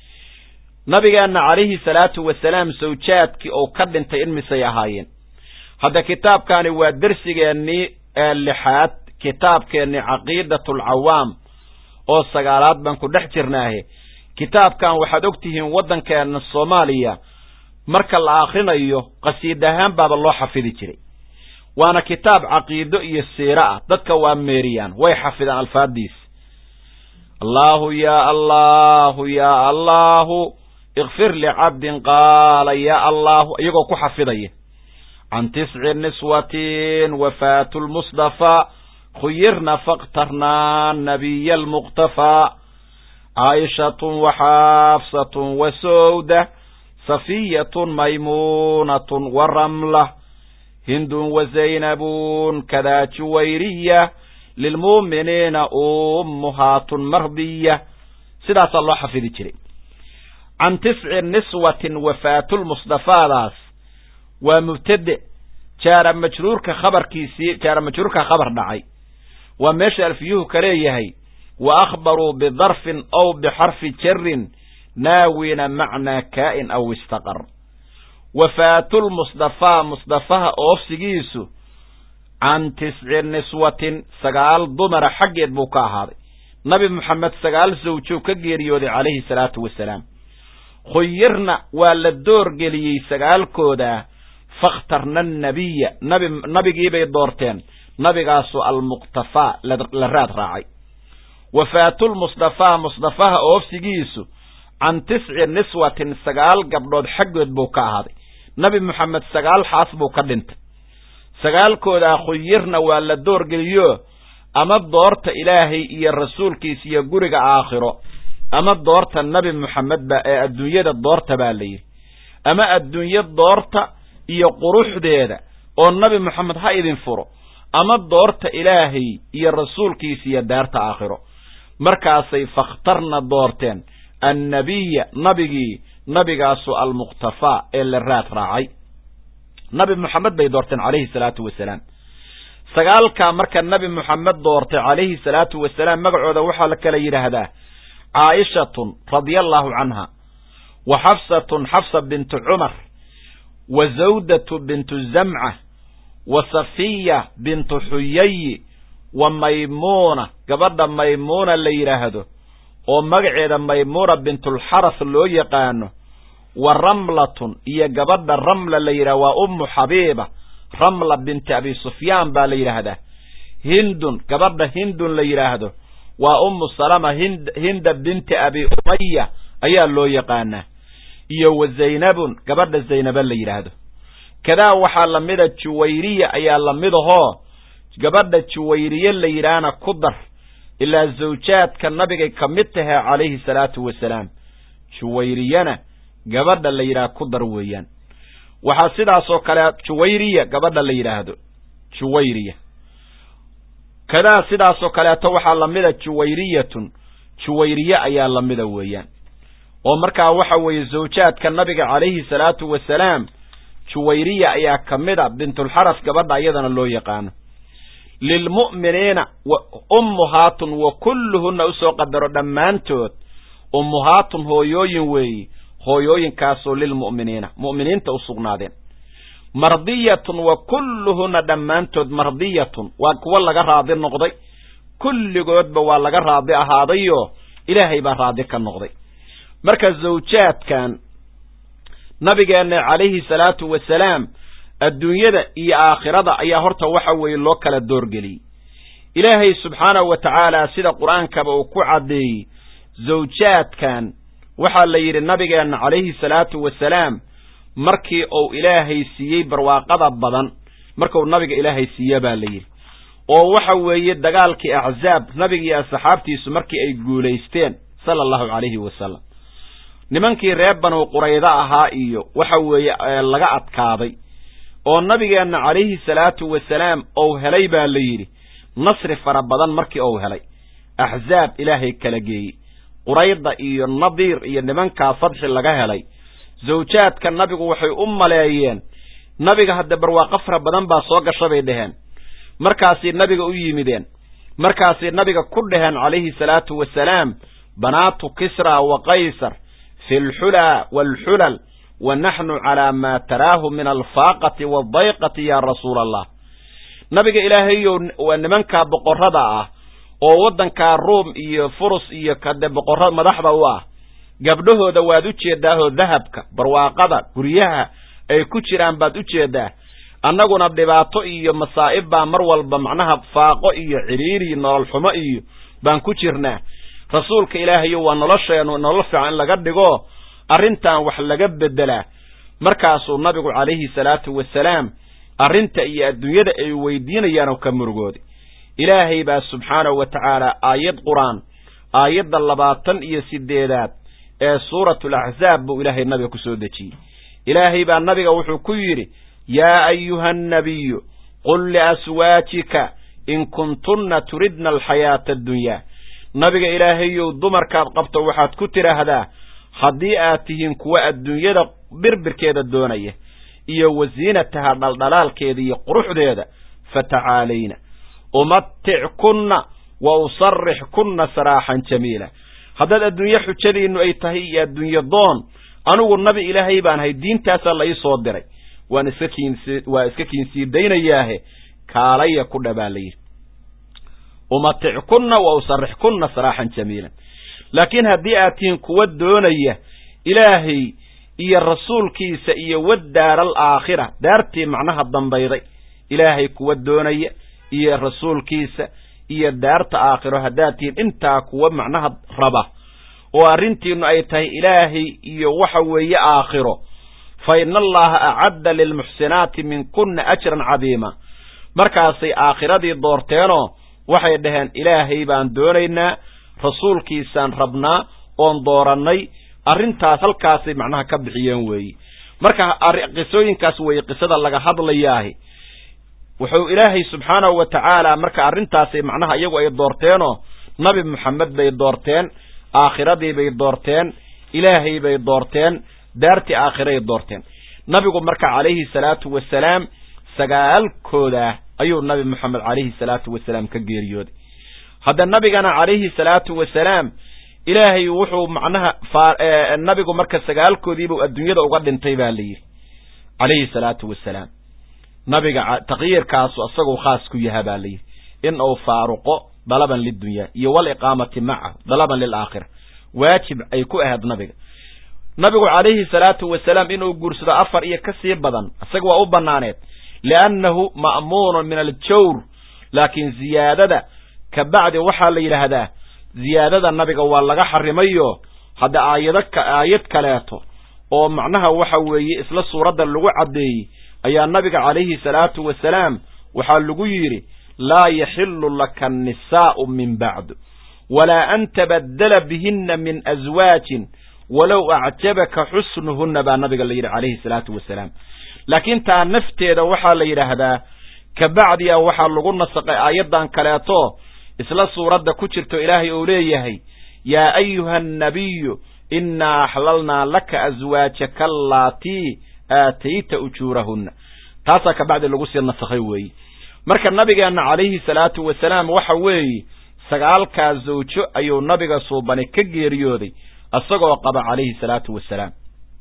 نبينا عليه الصلاة والسلام سوچاتك او كدنت انمسي اهايين هذا كتاب كان ودرسيني اللحات كتاب كان عقيدة العوام او سغالات بان ku dhex jirnaahe kitaabkan waxaad ogtihiin wadankeena Soomaaliya marka la akhrinayo qasiidahan baaba loo xafidi jiray وانا كتاب عقيدة يسيرة دتك واميريان ويحفظ عن الفاديس الله يا الله يا الله اغفر لعبد قال يا الله يقول كحفظيه عن 9 نسوة وفاة المصطفى خيرنا فاخترنا النبي المقتفى عائشة وحافصة وسودة صفية ميمونة ورملة هند وزينب كذا جويرية للمؤمنين أمهات مرضية سيدات الله حفظ جري عن 9 نسوة وفاة المصطفى لاس ومبتدئ جار مجرور خبر دعي ومشى الفيوه كريه وأخبروا بظرف أو بحرف جر ناوين معنى كائن أو استقر وفاة مصطفى أوفسجيسو عن 9 نسوة سقال ضمر حق بوكا هذا نبي محمد سقال زوجو كجيريودي عليه الصلاة والسلام خيرنا والدور قلي سقال كودا فاخترنا النبي نبي جيبي دورتين نبي قاسو المقتفى للراد راعي وفاة مصطفى أوفسجيسو عن 9 نسوة سقال قبلود حق بوكا هذا نبي محمد سقال حاسبو كدنت سقال كودا خيرنا ولا الدور قليو أما الدورت إلهي إيا الرسول كيس يقرق آخره أما الدورت النبي محمد بقى الدنيا الدورت بالي أما الدنيا الدورت إيا قروح ديدا والنبي محمد هايدين فرو أما الدورت إلهي إيا الرسول كيس يدارت آخره مركاسي فاخترنا الدورتين النبي نبي قاسو المقتفى اللي الرات راعي نبي محمد بيدورتين عليه الصلاة والسلام سقالك مركا النبي محمد دورت عليه الصلاة والسلام مقعود وحا لك ليرهدا عائشة رضي الله عنها حفصة بنت عمر وزودة بنت الزمعة وصفية بنت حيي وميمونة قبضا ميمونة ليرهدو ومقعد ميمونة بنت الحرث اللو يقانو ورملة إيا قبض الرملة ليرا وأم حبيبة رملة بنت أبي سفيان با ليرا هذا هند قبض هند ليرا هذا وأم سلمة هند بنت أبي أمية أيا اللو يقانا إيا وزينب قبض الزينب ليرا هذا كذا وحال لمدة جويرية أيا لمدة هو قبض جويرية ليرانا قدر إلا الزوجات كالنبي كمتها عليه الصلاة والسلام جويريانا قبض الليرا قدر ويان وحاسدها سوكالات جويرية قبض الليرا هذا جويرية kadaa sidaasoo kaleeto waxaa lamida juwayriyatun juwayriye ayaa lamida weeyaan oo markaa waxa weeye zawjaadka nabiga calayhi salaatu wasalaam juwayriya ayaa kamida bintulxaras gabadha iyadana loo yaqaano lilmu'miniina ummuhaatun wa kulluhunna usoo qadaro dhammaantood ummuhaatun hooyooyin weeyi hooyooyinkaasoo lilmu'miniina mu'miniinta u sugnaadeen mardiyatun wa kulluhunna dhammaantood mardiyatun waa kuwa laga raadi noqday kulligoodba waa laga raadi ahaadayo ilaahay baa raadi ka noqday marka zawjaadkan nabigeena calayhi salaatu wasalaam adduunyada iyo aakhirada ayaa horta waxa weeye loo kala doorgeliyey ilaahay subxaanahu wa tacaala sida qur-aankaba uu ku caddeeyey zawjaadkan waxaa la yidhi nabigeena calayhi salaatu wasalaam markii uu ilaahay siiyey barwaaqada badan markuu nabiga ilaahay siiye baa la yidhi oo waxa weeye dagaalkii axzaab nabiga iyo asxaabtiisu markii ay guulaysteen sala allahu calayhi wasalam nimankii reer banu qurayda ahaa iyo waxa weeye laga adkaaday oo nabigeenna calayhi salaatu wasalaam ou helay baa la yidhi nasri fara badan markii ou helay axzaab ilaahay kala geeyey qurayda iyo nadiir iyo nimankaa fadxi laga helay zawjaadka nabigu waxay u maleeyeen nabiga hadda barwaaqo fara badan baa soo gasha bay dheheen markaasay nabiga u yimideen markaasay nabiga ku dheheen calayhi salaatu wasalaam banaatu kisra wa qaysar fi alxulaa waalxulal wa naxnu calaa maa taraahu min alfaaqati waaldayqati yaa rasuula allah nabiga ilaahayow waa nimankaa boqorrada ah oo waddankaa ruum iyo furus iyo kade boqorra madaxda u ah gabdhahooda waad u jeeddaahoo dahabka barwaaqada guryaha ay ku jiraan baad u jeeddaa annaguna dhibaato iyo masaa'ib baa mar walba macnaha faaqo iyo cidhiiri nolol xumo iyo baan ku jirnaa rasuulka ilaahayo waa nolosheenu nolol fiican in laga dhigo arrintan wax laga beddelaa markaasuu nabigu calayhi salaatu wasalaam arrinta iyo adduunyada ay weydiinayaanoo ka murugooday ilaahay baa subxaanahu wa tacaala aayad qur-aan aayadda 28 ee suuratul axzaab buu ilaahay nabiga ku soo dejiyey ilaahay baa nabiga wuxuu ku yidhi yaa ayuha annabiyu qul liaswaajika in kuntunna turidna alxayaata addunyaa nabiga ilaahayow dumarkaad qabto waxaad ku tidhaahdaa haddii aad tihiin kuwa adduunyada birbirkeeda doonaya iyo wasiinataha dhaldhalaalkeeda iyo quruxdeeda fatacaalayna umatickunna wa usarrixkunna saraaxan jamiila haddaad adduunye xujadiinnu ay tahay iyo adduunye doon anigu nabi ilaahay baan ahay diintaasaa la ii soo diray waa iska kiinsiidaynayaahe kaalaya ku dhabaa la yidhi umatickunna wa usarrixkunna saraaxan jamiilan laakiin haddii aad tihiin kuwa doonaya ilaahay iyo rasuulkiisa iyo waddaara alaakhira daartii macnaha dambayday ilaahay kuwa doonaya iyo rasuulkiisa iyo daarta aakhiro haddaad tihiin intaa kuwa macnaha raba oo arrintiinnu ay tahay ilaahay iyo waxa weeye aakhiro fa ina allaha acadda lilmuxsinaati minkunna ajran cadiima markaasay aakhiradii doorteenoo waxay dhaheen ilaahay baan doonaynaa rasuulkiisaan rabnaa oon doorannay arrintaas halkaasay macnaha ka bixiyeen weeye marka qisooyinkaas weeye qisada laga hadlayaahi wuxuu ilaahay subxaanahu wa tacaala marka arrintaasay macnaha iyagu ay doorteenoo nabi moxamed bay doorteen aakhiradii bay doorteen ilaahay bay doorteen daartii aakhiray doorteen nabigu marka calayhi salaatu wasalaam 9 ayuu nabi moxamed calayhi salaatu wasalaam ka geeriyooday hadda nabigana calayhi salaatu wasalaam ilaahay wuxuu macnaha nabigu marka 9 adduunyada uga dhintay baa la yidhi calayhi salaatu wasalaam nabiga taqyiirkaasu asagoo khaas ku yaha baa la yidhi in uu faaruqo dalaban lidunyaa iyo waliqaamati macahu dalaban lilaakhira waajib ay ku ahayd nabigu calayhi salaatu wasalaam inuu guursado 4 iyo ka sii badan isaga waa u bannaaneed liannahu ma'muunun min aljawr laakiin ziyaadada ka bacdi waxaa la yidhaahdaa ziyaadada nabiga waa laga xarimayo hadda aayad kaleeto oo macnaha waxa weeye isla suuradda lagu caddeeyey ayaa nabiga calayhi salaatu wasalaam waxaa lagu yidhi laa yaxillu laka annisaa'u min bacdu walaa an tabaddala bihinna min aswaajin walow acjabaka xusnuhunna baa nabiga la yidhi calayhi salaatu wasalaam laakiin taa nafteeda waxaa la yidhaahdaa kabacdi waxa lagu nasaqay aayadan kaleeto isla suurada ku jirto ilaahay uu leeyahay yaa ayuha nabiyyu inna ahlalna laka azwaajaka allati aatayta ujurahunna taasa kabacdi lagu sii nasaqay weey marka nabigeena calayhi salaatu wasalaam waxa weey sagaalka zawjo ayuu nabiga suubani ka geeriyooday asagoo qaba calayhi salaatu wasalaam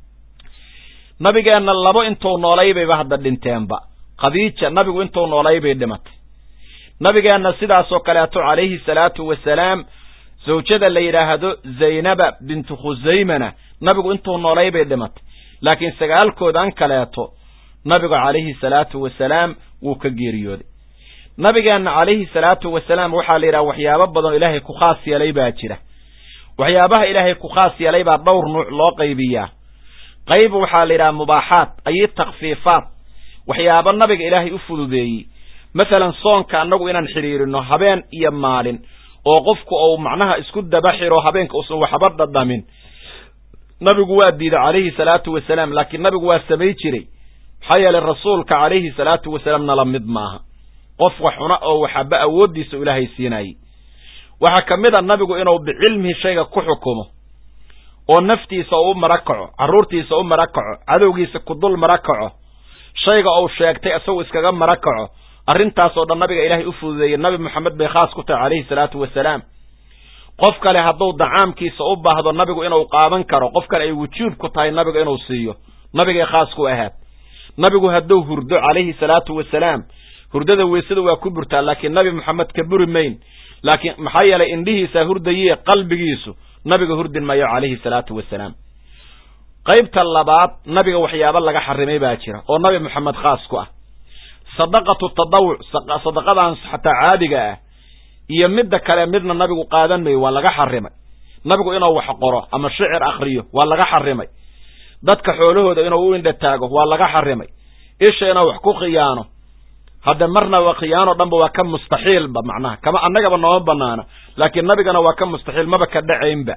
nabigeena labo intuu noolaybay hadda dhinteenba khadiija nabigu intuu noolaybay dhimatay nabigeena sidaas oo kale ato calayhi salaatu wasalaam zawjada la yiraahdo zaynaba bint khuzaymana nabigu intuu noolaybay dhimatay laakiin sagaalkoodan kaleeto nabigu calayhi salaatu wasalaam wuu ka geeriyooday nabigeena calayhi salaatu wasalaam waxa la yiraahdaa waxyaabo badan ilaahay ku khaas yeelay baa jira waxyaabaha ilaahay ku khaas yeelay baa dhowr nooc loo qaybiyaa qayb waxa la yiraahdaa mubaaxaat ay takhfiifaat waxyaabo nabiga ilaahay u fududeeyay مثلا soonka anagu inaan xiriirino habeen iyo maalin oo qofku oo macnaha isku dabaxiro habeenka oo waxba dhadhamin nabigu waa diiday calayhi salaatu wasalaam laakiin nabigu waa sameey jiray xayal rasuulka calayhi salaatu wasalaam la mid maaha qof waxuna oo waxba awoodiisa ilaahay siinay waxa kamida nabigu inuu biilmi shayga ku xukumo oo naftiisa uu marakaco caruurtiisa uu marakaco cadowgiisa ku dul marakaco shayga uu sheegtay asoo iskaga marakaco arrintaas oo dhan nabiga ilaahay u fududeeyay nabi maxamed bay khaas ku tahay calayhi salaatu wasalaam qof kale hadduu dacaamkiisa u baahdo nabigu inuu qaadan karo qof kale ay wujuub ku tahay nabiga inuu siiyo nabiga khaas ku ahaad nabigu hadduu hurdo calayhi salaatu wasalaam hurdada weysada waa ku burtaa laakiin nabi maxamed ka buri mayn laakiin maxaa yeelay indhihiisa hurdayay qalbigiisu nabiga hurdin maayo calayhi salaatu wasalaam qaybta labaad nabiga waxyaabo laga xarimay baa jira oo nabi maxamed khaas ku ah sadaqatu tadawuc sadaqadan xataa caadiga ah iyo midda kale midna nabigu qaadan may waa laga xarimay nabigu inuu wax qoro ama shicir akhriyo waa laga xarimay dadka xoolahooda inuu u indha taago waa laga xarimay isheena wax ku khiyaano hada marna waa khiyaano dhanba waa ka mustaxiil ba macnaha kama annagaba noo banaana laakiin nabigana waa ka mustaxiil maba ka dhacaynba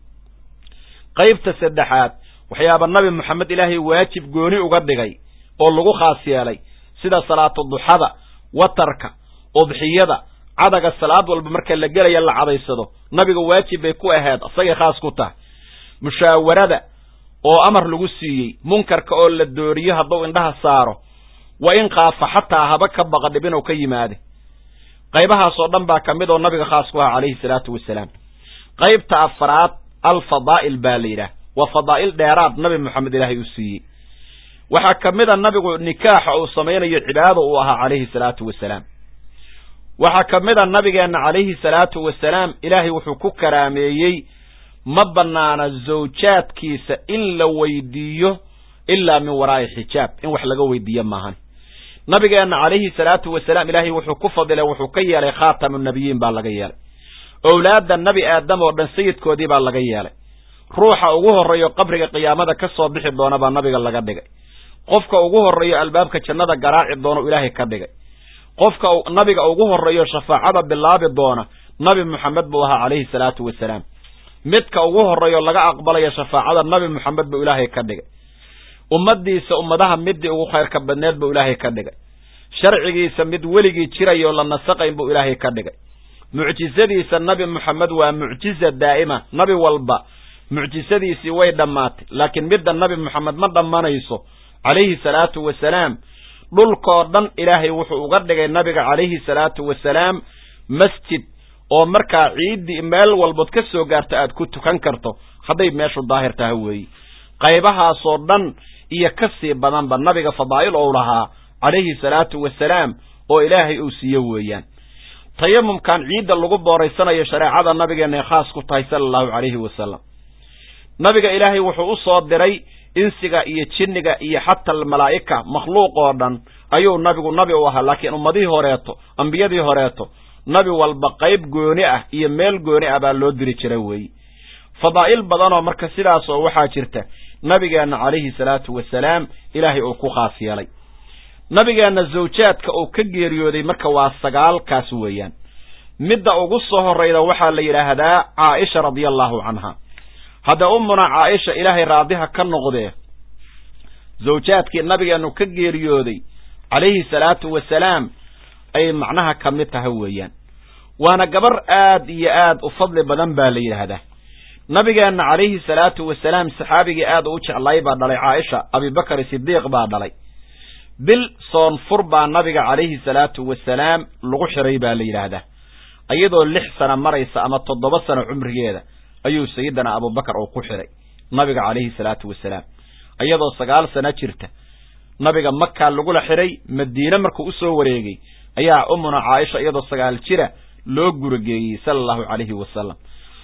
qaybta saddexaad waxyaaba nabi maxamed ilaahay waajib gooni uga dhigay oo lagu khaas yeelay sida salaatu duxada watarka udhiyada cadaga salaad walba marka la galaya la cadaysado nabiga waajib bay ku ahayd asaga khaas ku tahay mushawarada oo amar lagu siiyay munkarka oo la dooriyo hadduu indhaha saaro wa in qaafa hataa haba ka baqadib inuu ka yimaade qaybahaas oo dhan baa kamid oo nabiga khaas ku ah calayhi salaatu wasalaam qaybta afraad al-fadaa'il baa la yiraahdaa wa fadaa'il dheeraad nabi maxamed ilaahay u siiyay waxa kamida nabigu nikaaxa uu sameeyo cibaado uu ahaa calayhi salaatu wasalaam waxa kamida nabigeena calayhi salaatu wasalaam ilaahay wuxuu ku karaameeyay ma banaana zawjaadkiisa in la weydiiyo illa min waraa'i xijaab in wax laga weydiiyo maahan nabigeena calayhi salaatu wasalaam ilaahay wuxuu ku fadilay wuxuu ka yeelay khaatamun nabiyyin baa laga yeelay awlaada nabi aadam oo dhan sayidkoodii baa laga yeelay ruuxa ugu horeeyo qabriga qiyaamada ka soo bixi doona baa nabiga laga dhigay qofka ugu horeeyo albaabka jannada garaaci doono ilaahay ka dhigay qofka nabiga ugu horeeyo shafaacada bilaabi doona nabi maxamed buu ahaa calayhi salaatu wasalaam midka ugu horeeyo laga aqbalayo shafaacada nabi maxamed buu ilaahay ka dhigay ummadiisa ummadaha midii ugu khayrka badneed buu ilaahay ka dhigay sharcigiisa mid weligii jirayo la nasaqayn buu ilaahay ka dhigay mucjizadiisa nabi maxamed waa mucjiza daa'ima nabi walba mucjizadiisii way dhammaatay laakiin midda nabi maxamed ma dhammanayso calayhi salaatu wasalaam dhulkoo dhan ilaahay wuxuu uga dhigay nabiga calayhi salaatu wasalaam masjid oo markaa ciidii meel walbood ka soo gaarta aad ku tukan karto hadday meeshu daahir tahay weeye qaybahaasoo dhan iyo ka sii badanba nabiga fadaa'il ou lahaa calayhi salaatu wasalaam oo ilaahay uu siiyo weeyaan tayamumkan ciidda lagu booraysanayo shareecada nabigeena khaas ku tahay sallallahu calayhi wasallam nabiga ilaahay wuxuu u soo diray insiga iyo jinniga iyo xataa malaa'ika makhluuq oo dhan ayuu nabigu nabi u ahaa laakiin ummadii horeeto ambiyadii horeeto nabi walba qayb gooni ah iyo meel gooni ah baa loo diri jiray weey fadaa'il badan oo marka sidaas oo waxa jirta nabigeena calayhi salaatu wasalaam ilaahay uu ku khaas yeelay nabigeena zawjaadka uu ka geeriyooday marka waa 9 kaas weeyaan midda ugu soo horeyda waxa la yiraahdaa Aisha radiyallahu anha hada ummuna Aisha ilaahay raadiha ka noqdee zawjaadkii nabigeenu ka geeriyooday calayhi salaatu wasalaam ay macnaha ka mid tahay weeyaan waana gabar aad iyo aad u fadli badan baa la yidhaahdaa nabigeena calayhi salaatu wasalaam saxaabigii aad u jeclay baa dhalay caaisha abubakar sidiiq baa dhalay bil soon fur baa nabiga calayhi salaatu wasalaam lagu xiray baa la yidhaahdaa iyadoo 6 sano maraysa ama 7 sano cumrigeeda ayuu sayidina abubakar uu ku xiray nabiga calayhi salaatu wasalaam iyadoo 9 sano jirta nabiga makka lagu la xiray madiina markuu u soo wareegay ayaa ummuna caaisha iyadoo 9 jira loo gurigeeyay sallallahu alayhi wasallam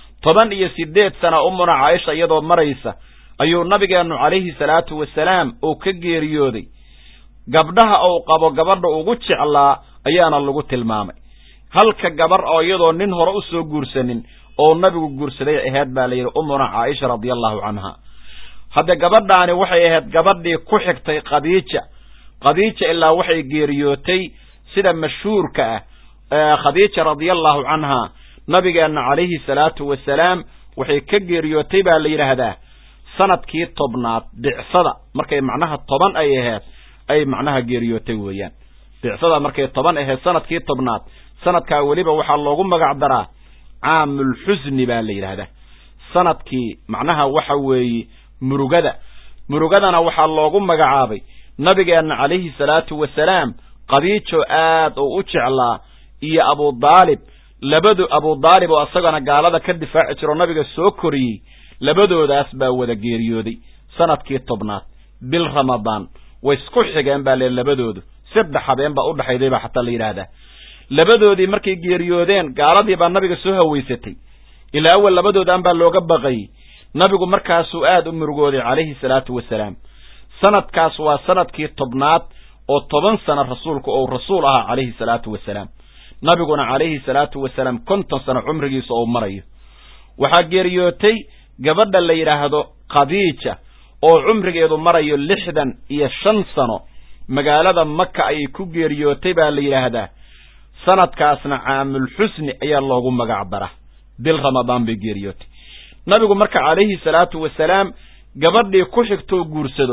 18 sano ummuna caaisha iyadoo maraysa ayuu nabigeenu calayhi salaatu wasalaam uu ka geeriyooday gabdhaha uu qabo gabadha ugu jeclaa ayaana lagu tilmaamay halka gabar oo iyadoo nin hore u soo guursanin oo nabigu guursaday ahayd baa la yiri ummuna caaisha radiyallahu anha hadda gabadhaani waxay ahayd gabadhii ku xigtay qadiija ilaa waxay geeriyootay sida mashhuurka ah khadiija radiyallahu anha nabigeena calayhi salaatu wasalaam waxay ka geeriyootay baa la yiraahdaa sanadkii 10aad bicsada markay macnaha 10 ay ahayd ay macnaha geeriyootay weeyaan bicsada markay 10 ahayd sanadkii 10aad sanadka waliba waxa loogu magac daraa caamul xuzni baa la yiraahdaa sanadkii macnaha waxa weeye murugadana waxa loogu magacaabay nabigeena calayhi salaatu wasalaam qadiijo aad oo u jeclaa iyo Abu Daalib oo asagana gaalada ka difaaci jiro nabiga soo koriyay labadoodaas baa wada geeriyooday sanadkii 10aad bil Ramadaan way isku xigeen baa labadoodu 3 habeen baa u dhaxayday baa xataa la yiraahdaa labadoodii markay geeriyoodeen gaaladii baa nabiga soo haweysatay ilaa awal labadoodan baa looga baqay nabigu markaas uu aad u murugooday calayhi salaatu wasalaam sanadkaas waa sanadkii 10aad oo 10 sano rasuulku oo rasuul ah calayhi salaatu wasalaam nabiguna calayhi salaatu wasalaam 50 sano cumrigiisa oo marayo waxa geeriyootay gabadha la yiraahdo Khadiija oo cumrigeedu marayo 65 sano magaalada Makka ay ku geeriyootay baa la yiraahdaa sanadkaasna caamul xusni ayaa loogu magac daraa bil Ramadaan bay geeriyootay nabigu marka calayhi salaatu wasalaam gabadhii ku xigtoo guursado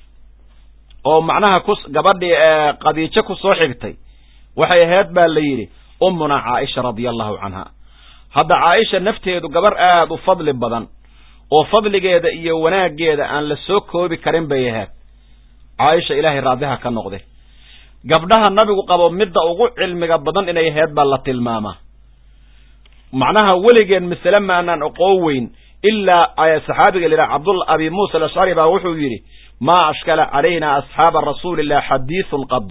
oo macnaha gabadhii Khadiija ku soo xigtay waxay ahayd baa la yiri ummuna Caaisha radiyallahu anha hadda Caaisha nafteedu gabar aad u fadli badan oo fadligeeda iyo wanaageeda aan la soo koobi karin bay ahayd Caaisha ilaahay raadiha ka noqday gabdhaha nabigu qabo midda ugu cilmiga badan inay ahayd baa la tilmaama macnaha waligeen misla maanan aqoon illa ay saxaabiga lira Abdullah Abi Musa al-Ash'ari baa wuxuu yiri ma ashkala alayna ashab rasuulillah hadithun qad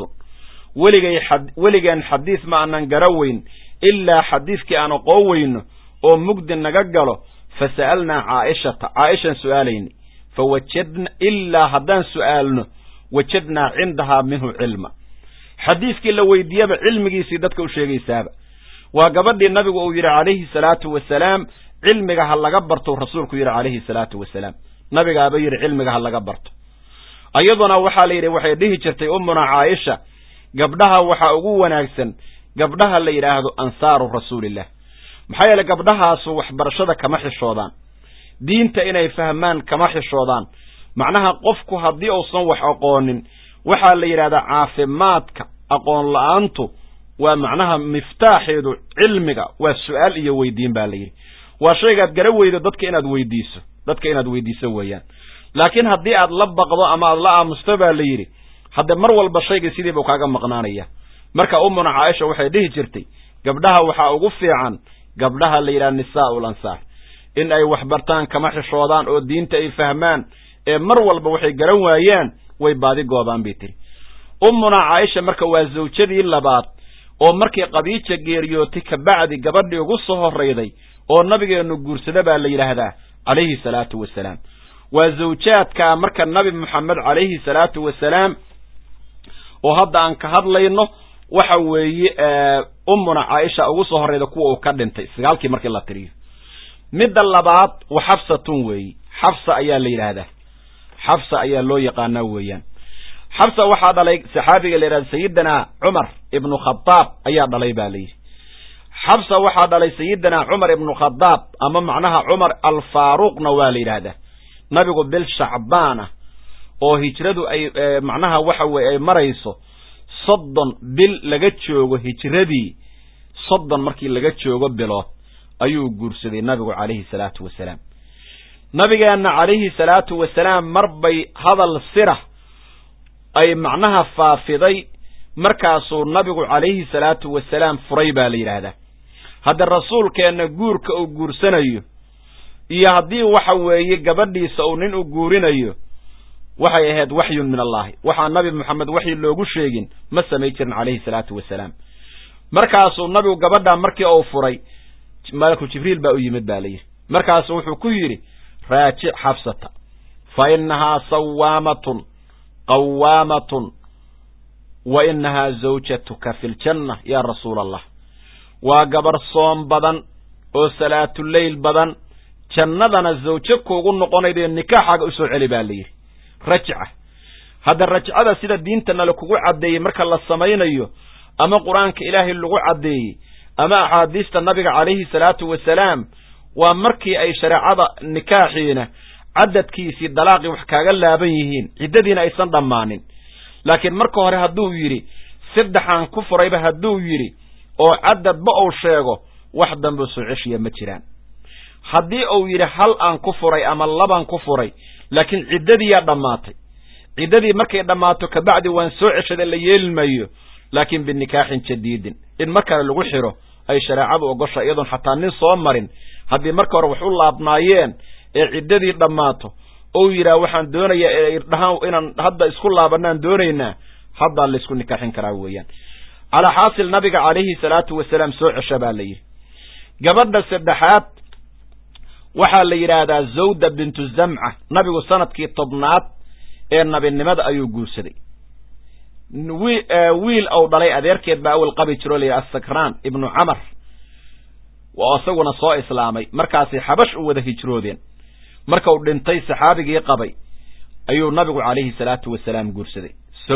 waligeen hadith ma anan garaweyn illa hadithki aan aqoon oo mugdi naga galo fasalna Aisha su'aalayni fawajadna illa hadan su'aalno wajadna cindaha minhu ilma hadithki la weydiyaba cilmigiisa dadka u sheegaysaaba waa gabadhii nabigu uu yiri calayhi salaatu wasalaam cilmiga ha laga barto rasuulku yiri calayhi salaatu wasalaam nabiga aba yiri cilmiga ha laga barto ayaduna waxa la yiri waxay dhihi jirtay ummuna Caaisha gabdhaha waxa ugu wanaagsan gabdhaha la yiraahdo ansaaru rasuulillah maxay la gabdhahaas wax barashada kama xishoodaan diinta inay fahmaan kama xishoodaan macnaha qofku hadii uu san wax aqoonin waxa la yiraahdaa caafimaadka aqoon la'aantu waa macnaha miftaaxeedu cilmiga waa su'aal iyo weydiin baa la yiri waa shaygaad garaweydo dadka inaad weydiiso weeyaan laakiin hadii aad la baqdo ama aad la aamusto baa la yiri hadda mar walba shayga sidii buu kaaga maqnaanaya marka ummuna Caaisha waxay dhihi jirtay gabdhaha waxa ugu fiican gabdhaha la yiraahdo nisaa'ul ansaar in ay wax bartaan kama xishoodaan oo diinta ay fahmaan ee mar walba waxay garan waayaan way baadi goobaan biitay ummuna Caaisha marka waa zawjadii labaad oo markii Khadiija geeriyootay ka bacdi gabadhii ugu soo horeyday oo nabigeenu guursada baa la yiraahdaa calayhi salaatu wasalaam waa zawjaadka marka nabi Muhammad calayhi salaatu wasalaam oo hadda aan ka hadlayno waxa weeye ummuna Caaisha ugu soo horeyday kuwa uu ka dhintay sagaalkii markii la tiriyo midda labaad wa Xafsatun weeye Xafsa ayaa la yiraahdaa Xafsa ayaa loo yaqaanaa weeyaan Xafsa waxa dhalay saxaabiga la yiraahdo Sayyidina Umar ibn Khattab ayaa dhalay baa la yiri Xafsa waxa dhalay Sayyidina Umar ibn Khattab ama macnaha Umar al-Faaruqna waa la yiraahdaa nabigu bil Shacbaan oo hijradu ay macnaha waxa weey ay marayso soddon bil laga joogo hijradii soddon markii laga joogo bilood ayuu guursaday nabigu calayhi salaatu wasalaam nabigeenna calayhi salaatu wasalaam mar bay hadal sirah ay macnaha faafiday markaasuu nabigu calayhi salaatu wasalaam furay baa la yidhaahdaa hadda rasuulkeenna guurka uu guursanayo iyo haddii waxa weeye gabadhiisa uu nin u guurinayo waxay ahayd waxyun min allahi waxaa nabi moxamed waxii loogu sheegin ma samay jirin calayhi salaatu wasalaam markaasuu nabigu gabadhaa markii uu furay malaku jibriil baa u yimid baa layidhi markaasuu wuxuu ku yidhi raajic xafsata fa innahaa sawaamatun qawaamatun wa innahaa zawjatuka fi ljanna yaa rasuula allah waa gabar soom badan oo salaatuleyl badan jannadana zawjo kuugu noqonaydee nikaaxaaga u soo celi baa layidhi rajca hadda rajcada sida diintana lakugu caddeeyey marka la samaynayo ama qur-aanka ilaahay lagu caddeeyey ama axaadiista nabiga calayhi salaatu wasalaam waa markii ay shareecada nikaaxiina cadadkiisii dalaaqii wax kaaga laaban yihiin ciddadiina aysan dhammaanin laakiin marka hore hadduu yidhi saddexaan ku furayba hadduu yidhi oo cadadba uu sheego wax dambe soo ceshiya ma jiraan haddii uu yidhi hal aan ku furay ama labaan ku furay laakiin ciddadiiyaa dhammaatay ciddadii markay dhammaato kabacdi waan soo ceshaday la yeeli mayo laakiin binikaaxin jadiidin in mar kale lagu xiro ay shareecadu ogosha iyadoon xataa nin soo marin haddii marka hore wax u laabnaayeen ee ciddadii dhammaato ou yidhaah waxaan doonayaa dhahaan inaan hadda isku laabanaan doonaynaa haddaa laysku nikaaxin karaa weeyaan calaa xaasil nabiga calayhi salaatu wasalaam soo cesha baa la yidhi gabadha saddexaad waxaa la yidhaahdaa zawda bintu zamca nabigu sanadkii tobnaad ee nabinimada ayuu guursaday wiil ou dhalay adeerkeed baa awel qabi jiro layidhi assakraan ibnu camar oo isaguna soo islaamay markaasay xabash u wada hijroodeen marka uu dhintay saxaabigii qabay ayuu nabigu calayhi salaatu wasalaam guursaday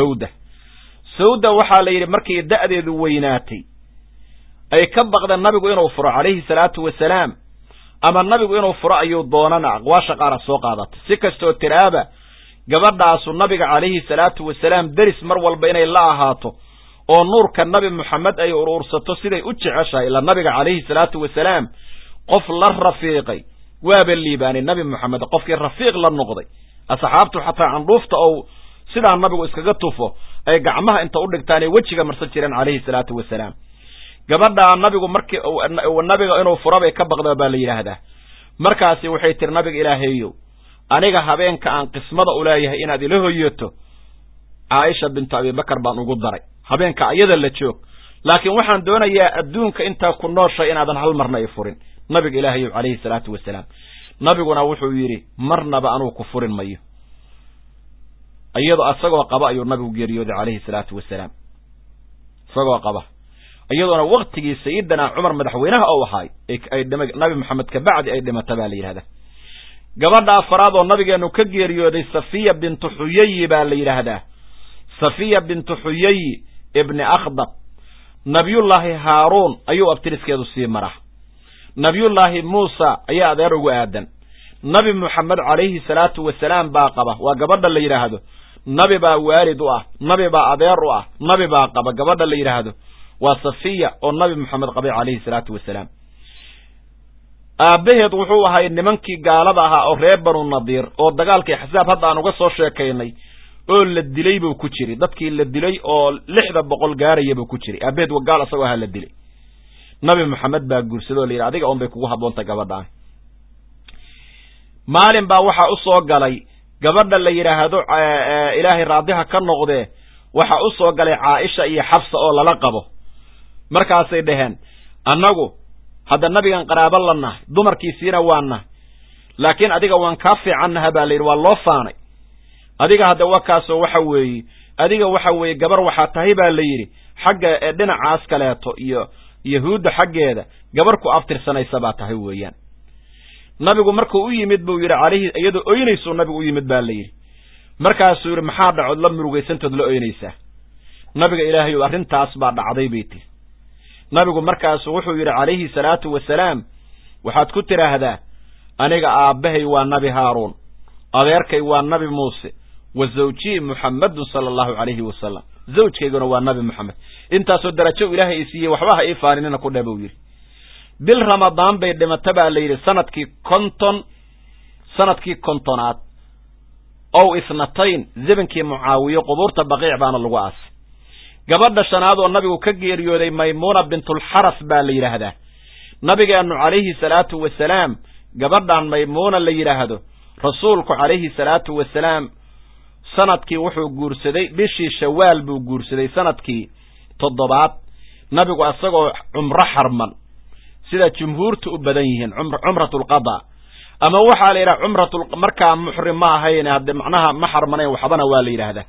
sawda waxaa la yidhi markii da'deedu weynaatay ay ka baqdeen nabigu inuu furo calayhi salaatu wasalaam ama nabigu inuu furo ayuu doonana aqwaasha qaara soo qaadatay si kastoo tiraaba gabadhaasu nabiga calayhi salaatu wasalaam deris mar walba inay la ahaato oo nuurka nabi moxamed ay urursato siday u jeceshahay ila nabiga calayhi salaatu wasalaam qof la rafiiqay waaba liibaanay nabi moxamed qofkii rafiiq la noqday asxaabtu xataa candhuufta ou sidaa nabigu iskaga tufo ay gacmaha inta u dhigtaan ay wejiga marsan jireen calayhi salaatu wasalaam gabadhaa nabigu markii nabiga inuu furo bay ka baqda baa la yidhaahdaa markaasi waxay tiri nabiga ilaahayow aniga habeenka aan qismada u leeyahay inaad ila hoyato caaisha bintu abibakar baan ugu daray habeenka ayada la joog laakiin waxaan doonayaa adduunka intaa ku nooshay inaadan hal marna i furin nabiga ilaahayow calayhi salaatu wasalaam nabiguna wuxuu yidhi marnaba anuu ku furin mayo iyadoo asagoo qaba ayuu nabigu geeriyooday calayhi salaatu wasalaam isagoo qaba iyadoona waktigii sayidina cumar madaxweynaha ou ahaay ay nabi moxamed kabacdi ay dhimata baa la yidhahdaa gabadha afaraad oo nabigeenu ka geeriyooday safiya bintu xuyayi baa la yidhaahdaa safiya bintu xuyayi ibni akhdab nabiyullaahi haaruun ayuu abtiriskeedu sii maraa nabiyullaahi muusa ayaa adeer ugu aadan nabi moxamed calayhi salaatu wasalaam baa qaba waa gabadha la yidhaahdo nabi baa waalid u ah nabi baa adeer u ah nabi baa qaba gabadha la yidhaahdo waa safiya oo nabi moxamed qabay calayhi salaatu wasalaam aabbaheed wuxuu ahay nimankii gaalada ahaa oo reer banu nadiir oo dagaalkii axsaab hadda aan uga soo sheekaynay oo la dilay buu ku jiri dadkii la dilay oo 600 gaaraya buu ku jiri aabbaheed waa gaal asagoo ahaa la dilay nabi moxamed baa guursadoo la yidhi adiga un bay kugu habboonta gabadhaan maalin baa waxaa u soo galay gabadha la yidhaahdo ilaahay raadiha ka noqdee waxaa u soo galay caaisha iyo xabsa oo lala qabo markaasay dhaheen annagu hadda nabigan qaraabo la nahay dumarkiisiina waa nahay laakiin adiga waan kaa fiicannaha baa la yidhi waa loo faanay adiga hadda wakaasoo waxa weeye gabar waxaa tahay baa la yidhi xagga dhinacaas kaleeto iyo yahuudda xaggeeda gabar ku aftirsanaysa baa tahay weeyaan nabigu markuu u yimid buu yidhi calayhi iyadoo oynaysuu nabigu u yimid baa la yidhi markaasuu yidhi maxaa dhacood la murugaysantood la oynaysaa nabiga ilaahayow arrintaas baa dhacday bay tiri nabigu markaasu wuxuu yidhi calayhi salaatu wasalaam waxaad ku tidhaahdaa aniga aabbahay waa nabi haaruun adeerkay waa nabi muuse wa zawjii muxammedun sala allahu calayhi wasalam zawjkayguna waa nabi maxamed intaasoo darajo ilaahay i siiyey waxba ha ii faaninina ku dheh buu yidhi bil ramadaan bay dhimata baa la yidhi sanadkii kontonaad ow isnatayn zamankii mucaawiyo qubuurta baqiic baana lagu aasay gabadha shanaad oo nabigu ka geeriyooday maymuuna bintulxaras baa la yidhaahdaa nabigeennu calayhi salaatu wasalaam gabadhan maymuuna la yidhaahdo rasuulku calayhi salaatu wasalaam sanadkii wuxuu guursaday bishii shawaal buu guursaday sanadkii 7 nabigu asagoo cumro xarman sida jumhuurtu u badan yihiin cumratul qada ama waxaa la yidhaha markaa muxrim ma ahayn hadde macnaha ma xarmanayn waxbana waa la yidhaahdaa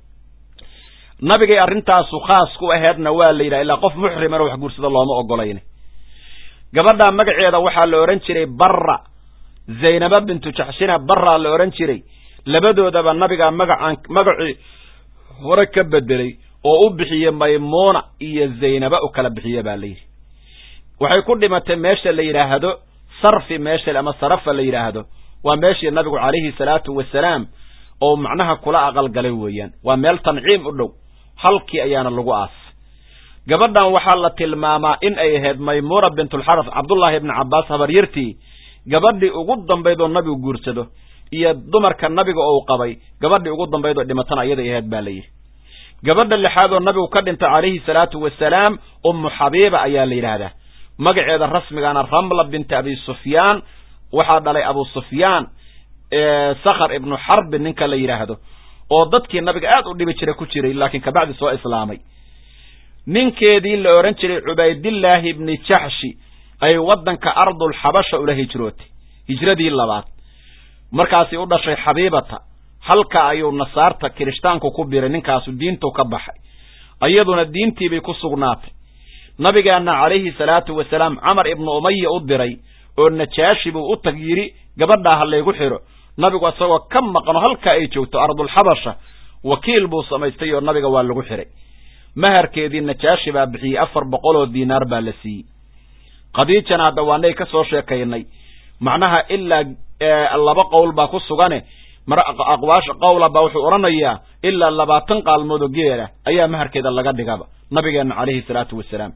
nabigay arrintaasu khaas ku aheedna waa la yidhaha ilaa qof muxrimana wax guursada looma ogolayna gabadha magaceeda waxaa la odhan jiray barra zaynaba bintu jaxshina barra la odhan jiray labadoodaba nabigaa magacii hore ka bedelay oo u bixiyey maymuuna iyo zaynaba u kala bixiye baa la yidhi waxay ku dhimatay meesha la yidhaahdo sarfi meesha ama sarafa la yidhaahdo waa meeshii nabigu calayhi salaatu wasalaam oo macnaha kula aqalgalay weeyaan waa meel tanciim u dhow halkii ayaana lagu aasay gabadhan waxaa la tilmaamaa in ay ahayd maymuuna bintulxaras cabdullaahi ibni cabbaas habaryartii gabadhii ugu dambayd oo nabigu guursado iyo dumarka nabiga oo qabay gabadhii ugu dambayd oo dhimatana iyaday ahayd baa la yidhi gabadha lixaad oo nabigu ka dhintay calayhi salaatu wasalaam ummu xabiiba ayaa la yidhaahdaa magaceeda rasmigaana ramla binti abi sufyaan waxaa dhalay abu sufyaan sakhar ibnu xarbi ninka la yidhaahdo oo dadkii nabiga aad u dhibi jira ku jiray laakiin kabacdi soo islaamay ninkeedii la odhan jiray cubaydillaahi ibni jaxshi ay waddanka ardul xabasha ula hijrootay hijradii 2 markaasi u dhashay xabiibata halka ayuu nasaarta kirishtaanku ku biray ninkaasu diintu ka baxay ayaduna diintiibay ku sugnaatay nabigeena calayhi salaatu wasalaam camar ibnu umaya u diray oo najaashi buu u tag yidhi gabadhaa ha laygu xidho nabigu isagoo ka maqno halka ay joogto ardulxabasha wakiil buu samaystay oo nabiga waa lagu xidhay maharkeedii najaashi baa bixiyey 400 diinaar baa la siiyey khadiijana hadda waanay ka soo sheekaynay macnaha ilaa 2 qowl baa ku sugane mar aqwaasha qowla baa wuxuu oranayaa ilaa 20 qaalmood oo geela ayaa maharkeeda laga dhigaba nabigeena calayhi salaatu wasalaam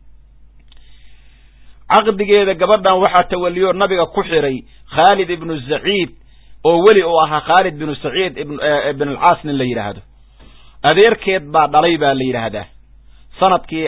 caqdigeeda gabadhan waxaa tawaliyo nabiga ku xiray Khalid ibn Zaid oo weli uu ahaa Khalid ibn Sa'id ibn al-Aas nin la yiraahdo adeerkeed baa dhalay baa la yiraahdaa sanadkii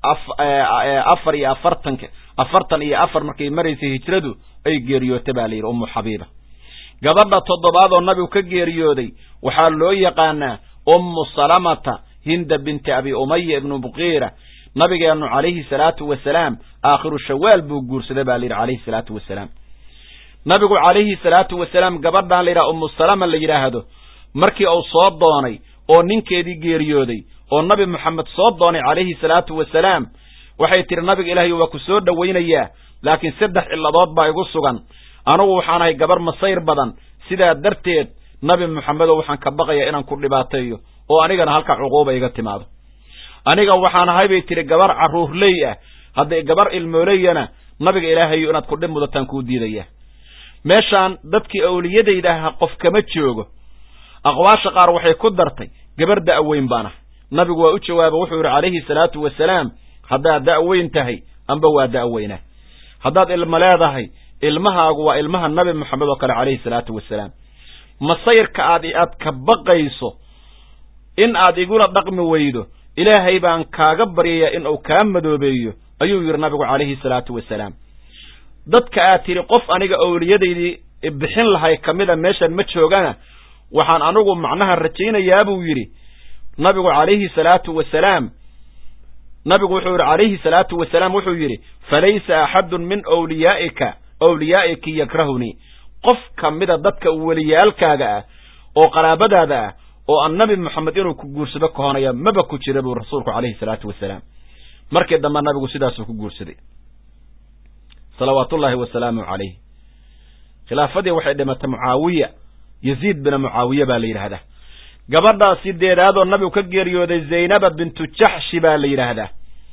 44 markay maraysay hijradu ay geeriyootay baa la yiri ummu xabiiba gabadha 7 oo nabigu ka geeriyooday waxaa loo yaqaanaa ummu salamata hinda binti abi umayya ibn buqira nabigeenu calayhi salaatu wasalaam aakhiru shawaal buu guursaday baa la yiri calayhi salaatu wasalaam nabigu calayhi salaatu wasalaam gabadhan la yiraahdo ummu salama la yiraahdo markii uu soo doonay oo ninkeedii geeriyooday oo nabi maxamed soo doonay calayhi salaatu wasalaam waxay tiri nabiga ilaahay waa ku soo dhaweynayaa laakiin 3 ciladood baa igu sugan anigu waxaan ahay gabar masayr badan sidaa darteed nabi maxamed waxaan ka baqayaa inaan ku dhibaateeyo oo anigana halka cuquuba iga timaado aniga waxaan ahay bay tiri gabar caruurley ah hadday gabar ilmooleeyana nabiga ilaahay inaad ku dhib mudataan ku diidaya meeshaan dadkii awliyadayda qof kama joogo aqwaasha qaar waxay ku dartay gabar da'weyn baana nabigu waa u jawaabay wuxuu yiri calayhi salaatu wasalaam haddaad da'weyn tahay amba waa da'weyna haddaad ilmo leedahay ilmahaagu waa ilmaha nabi maxamed oo kale calayhi salaatu wasalaam masayrka aad ka baqayso in aad igula dhaqmi weydo ilaahay baan kaaga baryayaa in uu kaa madoobeeyo ayuu yiri nabigu calayhi salaatu wasalaam dadka aad tiri qof aniga awliyadaydii bixin lahay kamida meeshan ma joogana waxaan anigu macnaha rajaynayaa buu yiri nabigu calayhi salaatu wasalaam nabigu wuxuu yiri calayhi salaatu wasalaam wuxuu yiri falaysa ahadun min awliyaa'iki yakrahuni qof kamida dadka waliyaalkaaga ah oo qaraabadaada ah oo annabi maxamed inuu ku guursado koonaya maba ku jira buu rasuulku calayhi salaatu wasalaam markii dambe nabigu sidaas ku guursaday salawaatullaahi wasalaamu calayhi khilaafadii waxay dhimatay mucaawiya yaziid bin mucaawiya baa la yiraahdaa gabadha 8aad oo nabigu ka geeriyooday zaynaba bintu jaxshi baa la yiraahdaa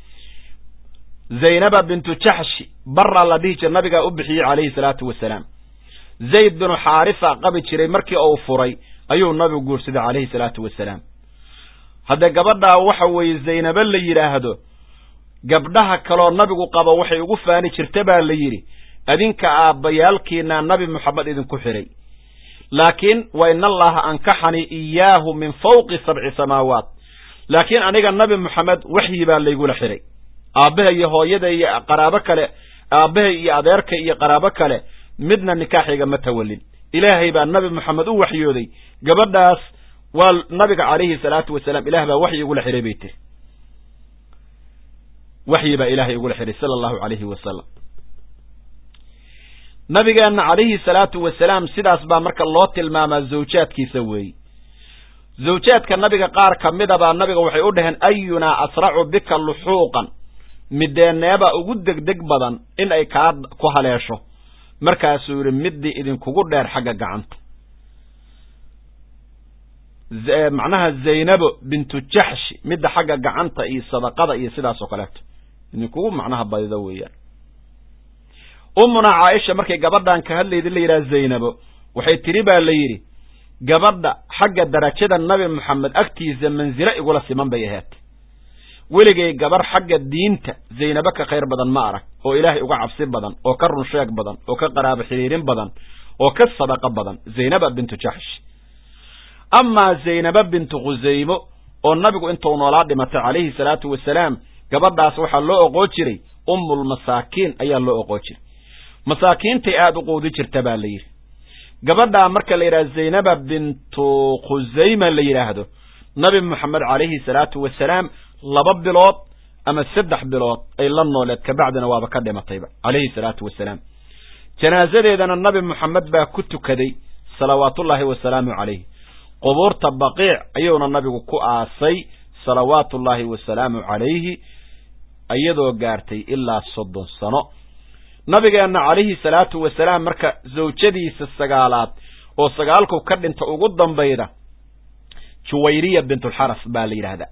zaynaba bintu jaxshi barra la dhihi jiray nabiga u bixiyay calayhi salaatu wasalaam zayd bin xaarifa qabi jiray markii uu furay ayuu nabigu guursaday calayhi salaatu wasalaam hadda gabadhaa waxa weeye zaynaba la yidhaahdo gabdhaha kaloo nabigu qabo waxay ugu faani jirta baa la yidhi adinka aabbayaalkiina nabi moxamed idinku xiray laakiin wa in allaha ankaxani iyaahu min fawqi 7 samaawaat laakiin aniga nabi moxamed waxyi baa laygula xiray aabbaha iyo hooyada iyo qaraabo kale aabbaha iyo adeerka iyo qaraabo kale midna nikaaxiga ma tawallin ilaahay baa nabi moxamed u waxyooday gabadhaas waa nabiga calayhi salaatu wasalaam ilaah baa waxyi igula xiray bay tiri waxyi baa ilaahay igula xiray sala allahu calayhi wasalam nabigeena calayhi salaatu wasalaam sidaas baa marka loo tilmaamaa zawjaadkiisa weeye zawjaadka nabiga qaar ka mida baa nabiga waxay u dhaheen ayunaa asracu bika luxuuqan mideeneeba ugu degdeg badan in ay kaa ku haleesho markaasuu yidhi middii idinkugu dheer xagga gacanta macnaha zaynabo bintu jaxshi midda xagga gacanta iyo sadaqada iyo sidaas oo kaleeto idinkugu macnaha badida weeyaan ummuna caaisha markay gabadhan ka hadlayda la yidhaha zaynabo waxay tiri baa la yidhi gabadha xagga darajada nabi moxamed agtiisa mansilo igula siman bay ahayd weligay gabar xagga diinta zaynabo ka khayr badan ma arag oo ilaahay uga cabsi badan oo ka run sheeg badan oo ka qaraabo xiriirin badan oo ka sadaqa badan zaynaba bintu jaxsh amaa zaynaba bintu khusaymo oo nabigu intuu noolaa dhimatay calayhi salaatu wasalaam gabadhaas waxaa loo oqoo jiray ummulmasaakiin ayaa loo oqoo jiray masaakiintay aada u quudi jirta baa la yidhi gabadhaa marka la yidhaha zaynaba bintu khusayma la yidhaahdo nabi moxamed calayhi salaatu wasalaam 2 bilood ama 3 bilood ay la nooleed kabacdina waaba ka dhimatayba calayhi salaatu wasalaam janaasadeedana nabi moxamed baa ku tukaday salawaatullaahi wasalaamu calayh qubuurta baqiic ayuuna nabigu ku aasay salawaatullaahi wasalaamu calayhi iyadoo gaartay ilaa 30 sano nabigeenna calayhi salaatu wasalaam marka zawjadiisa 9aad oo 9ku ka dhinta ugu dambayda juwayriya bintulxaras baa la yidhaahdaa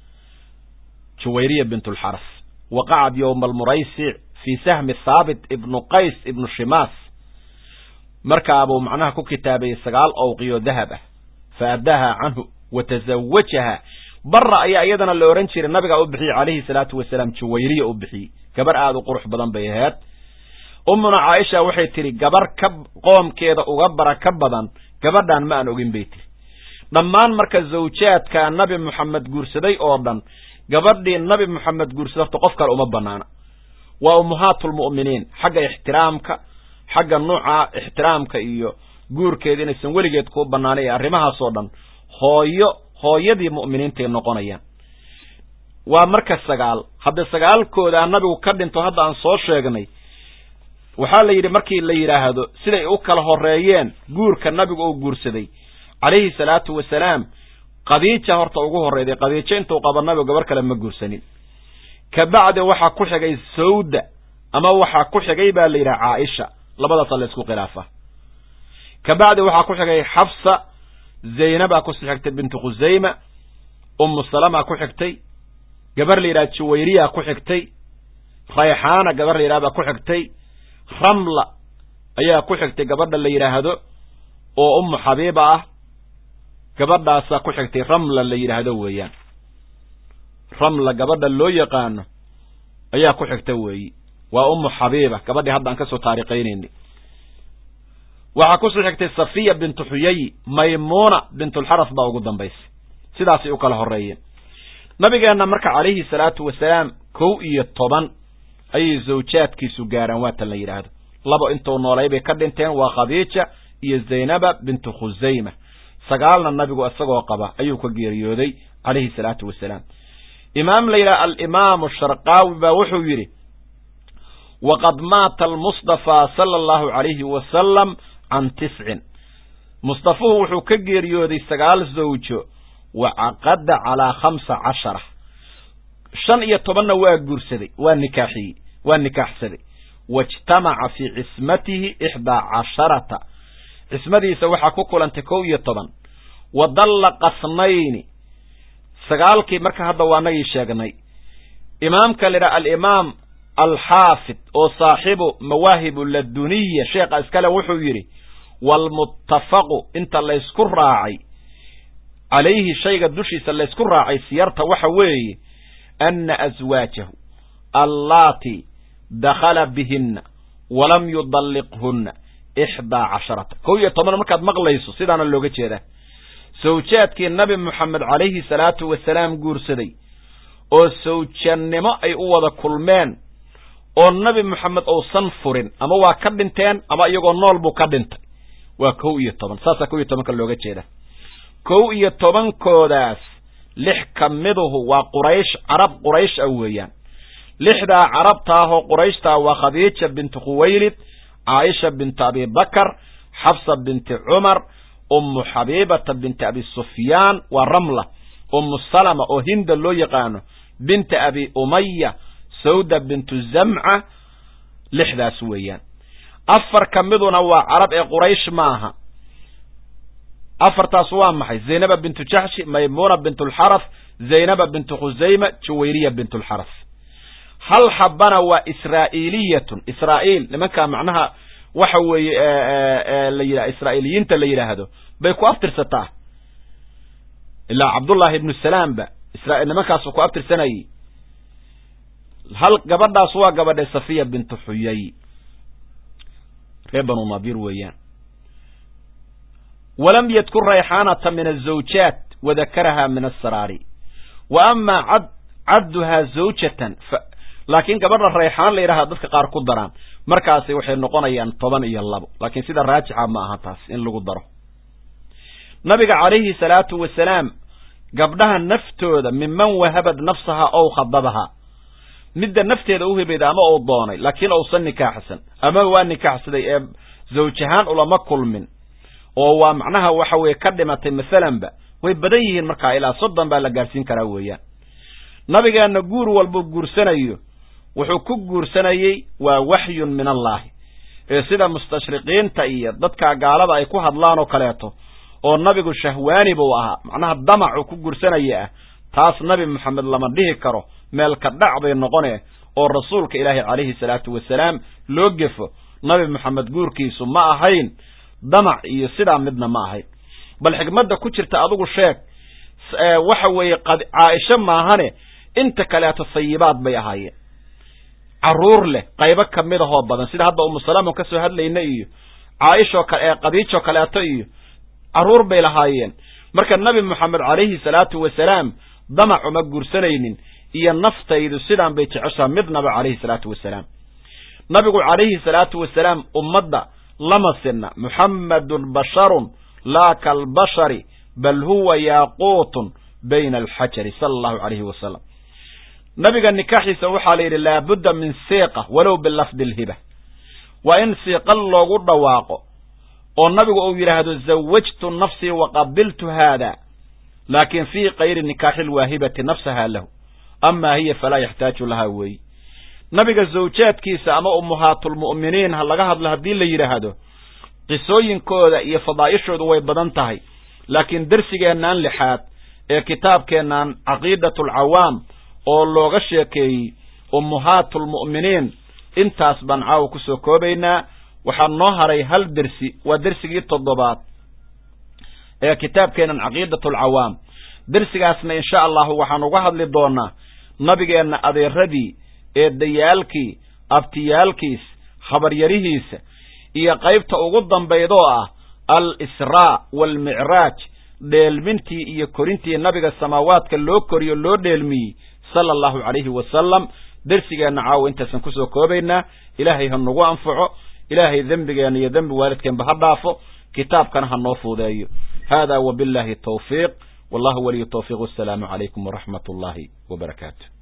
juwayriya bintulxaras waqacad yowma almuraysic fii sahmi thaabit ibnu qays ibnu shimaas markaabuu macnaha ku kitaabayey 9 awqiyo dahab ah fa addaaha canhu wa tazawajaha barra ayaa iyadana la ohan jiray nabigaa u bixiyey calayhi salaatu wasalaam juwayriya u bixiyey gabar aada u qurux badan bay ahayd ummuna caaisha waxay tidhi gabar ka qoomkeeda uga baraka badan gabadhaan ma aan ogin bay tiri dhammaan marka zawjaadka nabi moxamed guursaday oo dhan gabadhii nabi moxamed guursaday horta qof kale uma banaana waa ummahaatulmu'miniin xagga ixtiraamka xagga nuuca ixtiraamka iyo guurkeeda inaysan weligeed kuu bannaanay ee arrimahaasoo dhan hooyadii mu'miniintay noqonayaan waa marka 9 hadda 9kooda nabigu ka dhinto hadda aan soo sheegnay waxaa la yidhi markii la yidhaahdo siday u kala horeeyeen guurka nabigu uu guursaday calayhi salaatu wasalaam khadiija horta ugu horreyday khadiijo intuu qaba nabigu gabar kale ma guursanin kabacdi waxaa ku xigay sawda ama waxaa ku xigay baa la yidhaha caaisha labadaasa la isku khilaafa kabacdi waxaa ku xigay xafsa zaynabaa ku xigtay bintu khusayma ummu salama ku xigtay gabar la yidhaha juwayriya ku xigtay rayxaana gabar la yidhaha baa ku xigtay ramla ayaa ku xigtay gabadha la yidhaahdo oo ummu xabiiba ah gabadhaasaa ku xigtay ramla la yidhaahdo weeyaan ramla gabadha loo yaqaano ayaa ku xigta weeyi waa ummu xabiiba gabadhii hadda aan ka soo taariikhaynayni waxaa ku soo xigtay safiya bintu xuyay maymuuna bintulxaras baa ugu dambaysay sidaasay u kala horreeyeen nabigeenna marka calayhi salaatu wasalaam 11 ayay zawjaadkiisu gaaraan waatan la yidhaahdo 2 intuu noolay bay ka dhinteen waa khadiija iyo zaynaba bintu khusayma 9na nabigu isagoo qaba ayuu ka geeriyooday calayhi salaatu wasalaam imaam la yidhaha alimaamu sharqaawi baa wuxuu yidhi waqad maata almustafaa sala allahu calayhi wasalam can 9 mustafuhu wuxuu ka geeriyooday 9 zawjo wa caqada calaa 15 15na waa guursaday waa nikaaxsaday wاجtamaca fii cismatihi 11 cismadiisa waxaa ku kulantay 11 wadallaqa 2 9kii marka hadda waa nagii sheegnay imaamka la yidhaha alimaam alxaafid oo saaxibu mawaahibu laduniya sheekha iskale wuxuu yidhi waalmuttafaqu inta laysku raacay calayhi shayga dushiisa laysku raacay siyarta waxa weeye anna aswaajahu allaati dakhala bihinna walam yudalliqhunna 11 11 markaad maqlayso sidaana looga jeedaa sawjaadkii nabi maxamed calayhi salaatu wasalaam guursaday oo sawjannimo ay u wada kulmeen oo nabi maxamed uusan furin ama waa ka dhinteen ama iyagoo nool buu ka dhintay waa 11 saasa 11 ka looga jeeda 11 koodaas 6 kamiduhu waa quraysh arab quraysh weeyaan 6da carabta oo qurayshta waa khadiija bint khuwaylid عائشة بنت أبي بكر حفصة بنت عمر حبيبة بنت أبي سفيان ورملة سلمة هند اللو يقانو بنت أبي أمية سودة بنت الزمعة لحدا سويان أفر كمدنا وعرب قريش معها أفر تاسوان محي زينب بنت جحش ميمونة بنت الحرث زينب بنت خزيمة جويرية بنت الحرث هل حبنا وإسرائيلية إسرائيل لما كان معناها وحوي إسرائيليين تلي هذا بيكو أفتر ستاه إلا عبد الله بن السلام با إسرائيل لما كان سوكو أفتر سنة هل قبضها سوا قبض صفية بنت حيي ريبان ونبير ويان ولم يذكر ريحانة من الزوجات وذكرها من السراري وأما عدها زوجة لكن قبل الريحان ليرها ضدك قار كدران مركاسي وحي نقونيان 10 iyo 2 لكن sida raajixa ma aha taas in lagu daro nabiga calayhi salaatu wasalaam gabdhaha naftooda mimman wahabad nafsaha aw khadabaha midda nafteeda u hibayda ama oo doonay laakiin oo san nikaaxsan ama waa nikaaxsaday ee zawjahan ulama kulmin oo waa macnaha waxa way ka dhimatay midalanba way badan yihiin marka ilaa 30 baa la gaarsiin karaa weeyaan nabigeena guur walba guursanayo wuxuu ku guursanayay waa waxyun min Allah ee sida mustashriqiinta iyo dadka gaalada ay ku hadlaan oo kaleeto oo nabigu shahwaani buu ahaa macnaha damac ku guursanaya taas nabi maxamed lama dhihi karo meel ka dhacday noqonay oo rasuulka ilaahi calayhi salaatu wasalaam loo gefo nabi maxamed guurkiisu ma ahayn damac iyo sida midna ma ahayn bal xigmadda ku jirta adigu sheeg waxa weeye Aisha maahane inta kaleeto sayibaad bay ahaayeen caruur leh qaybo kamid ah oo badan sida hadda Salama ka soo hadlaynay iyo Aisha Khadiija kaleeto iyo caruur bay lahaayeen marka nabi maxamed calayhi salaatu wasalaam damac uma guursanaynin iyo naftaydu sidaan bay jeceshaa midnaba calayhi salaatu wasalaam nabigu calayhi salaatu wasalaam ummadda lama sinna muhammadun basharun la kal bashari bal huwa yaqutun bayna al-hajari sallallahu alayhi wa sallam nabiga nikaaxiisa waxa la yiri la budda min siiqa walaw bil lafd al hiba wa in siiqa loogu dhawaaqo oo nabigu uu yiraahdo zawajtu nafsi wa qabiltu hada lakin fi qayr nikah al wahibati nafsaha lahu amma hiya fala yahtaju laha way nabiga zawjaadkiisa ama ummahatul mu'miniin ha laga hadlo hadii la yiraahdo qisooyinkooda iyo fadaa'ishoodu way badan tahay laakiin darsigeenan lixaad ee kitaabkeenan aqiidatul awaam oo looga sheekeeyay ummahatul mu'miniin intaas baan caaw ku soo koobaynaa waxa noo haray hal darsi waa darsigii 7 ee kitaabkeenan aqiidatul awaam darsigaasna insha Allah waxaan uga hadli doonaa nabigeena adeeradii ee dayaalkii abtiyaalkiis khabar yarihiisa iyo qaybta ugu dambeedo ah al-israa wal mi'raaj dheelmintii iyo korintii nabiga samaawaadka loo koriyo loo dheelmiyay sallallahu alayhi wa sallam darsigeena caaw intaas ku soo koobaynaa ilaahay ha nagu anfaco ilaahay dambigeena iyo dambi waalidkeen ba ha dhaafo kitaabkan ha noo fuudeeyo hada wa billahi tawfiiq wallahu wali tawfiiq. Assalamu alaykum wa rahmatullahi wa barakatuh.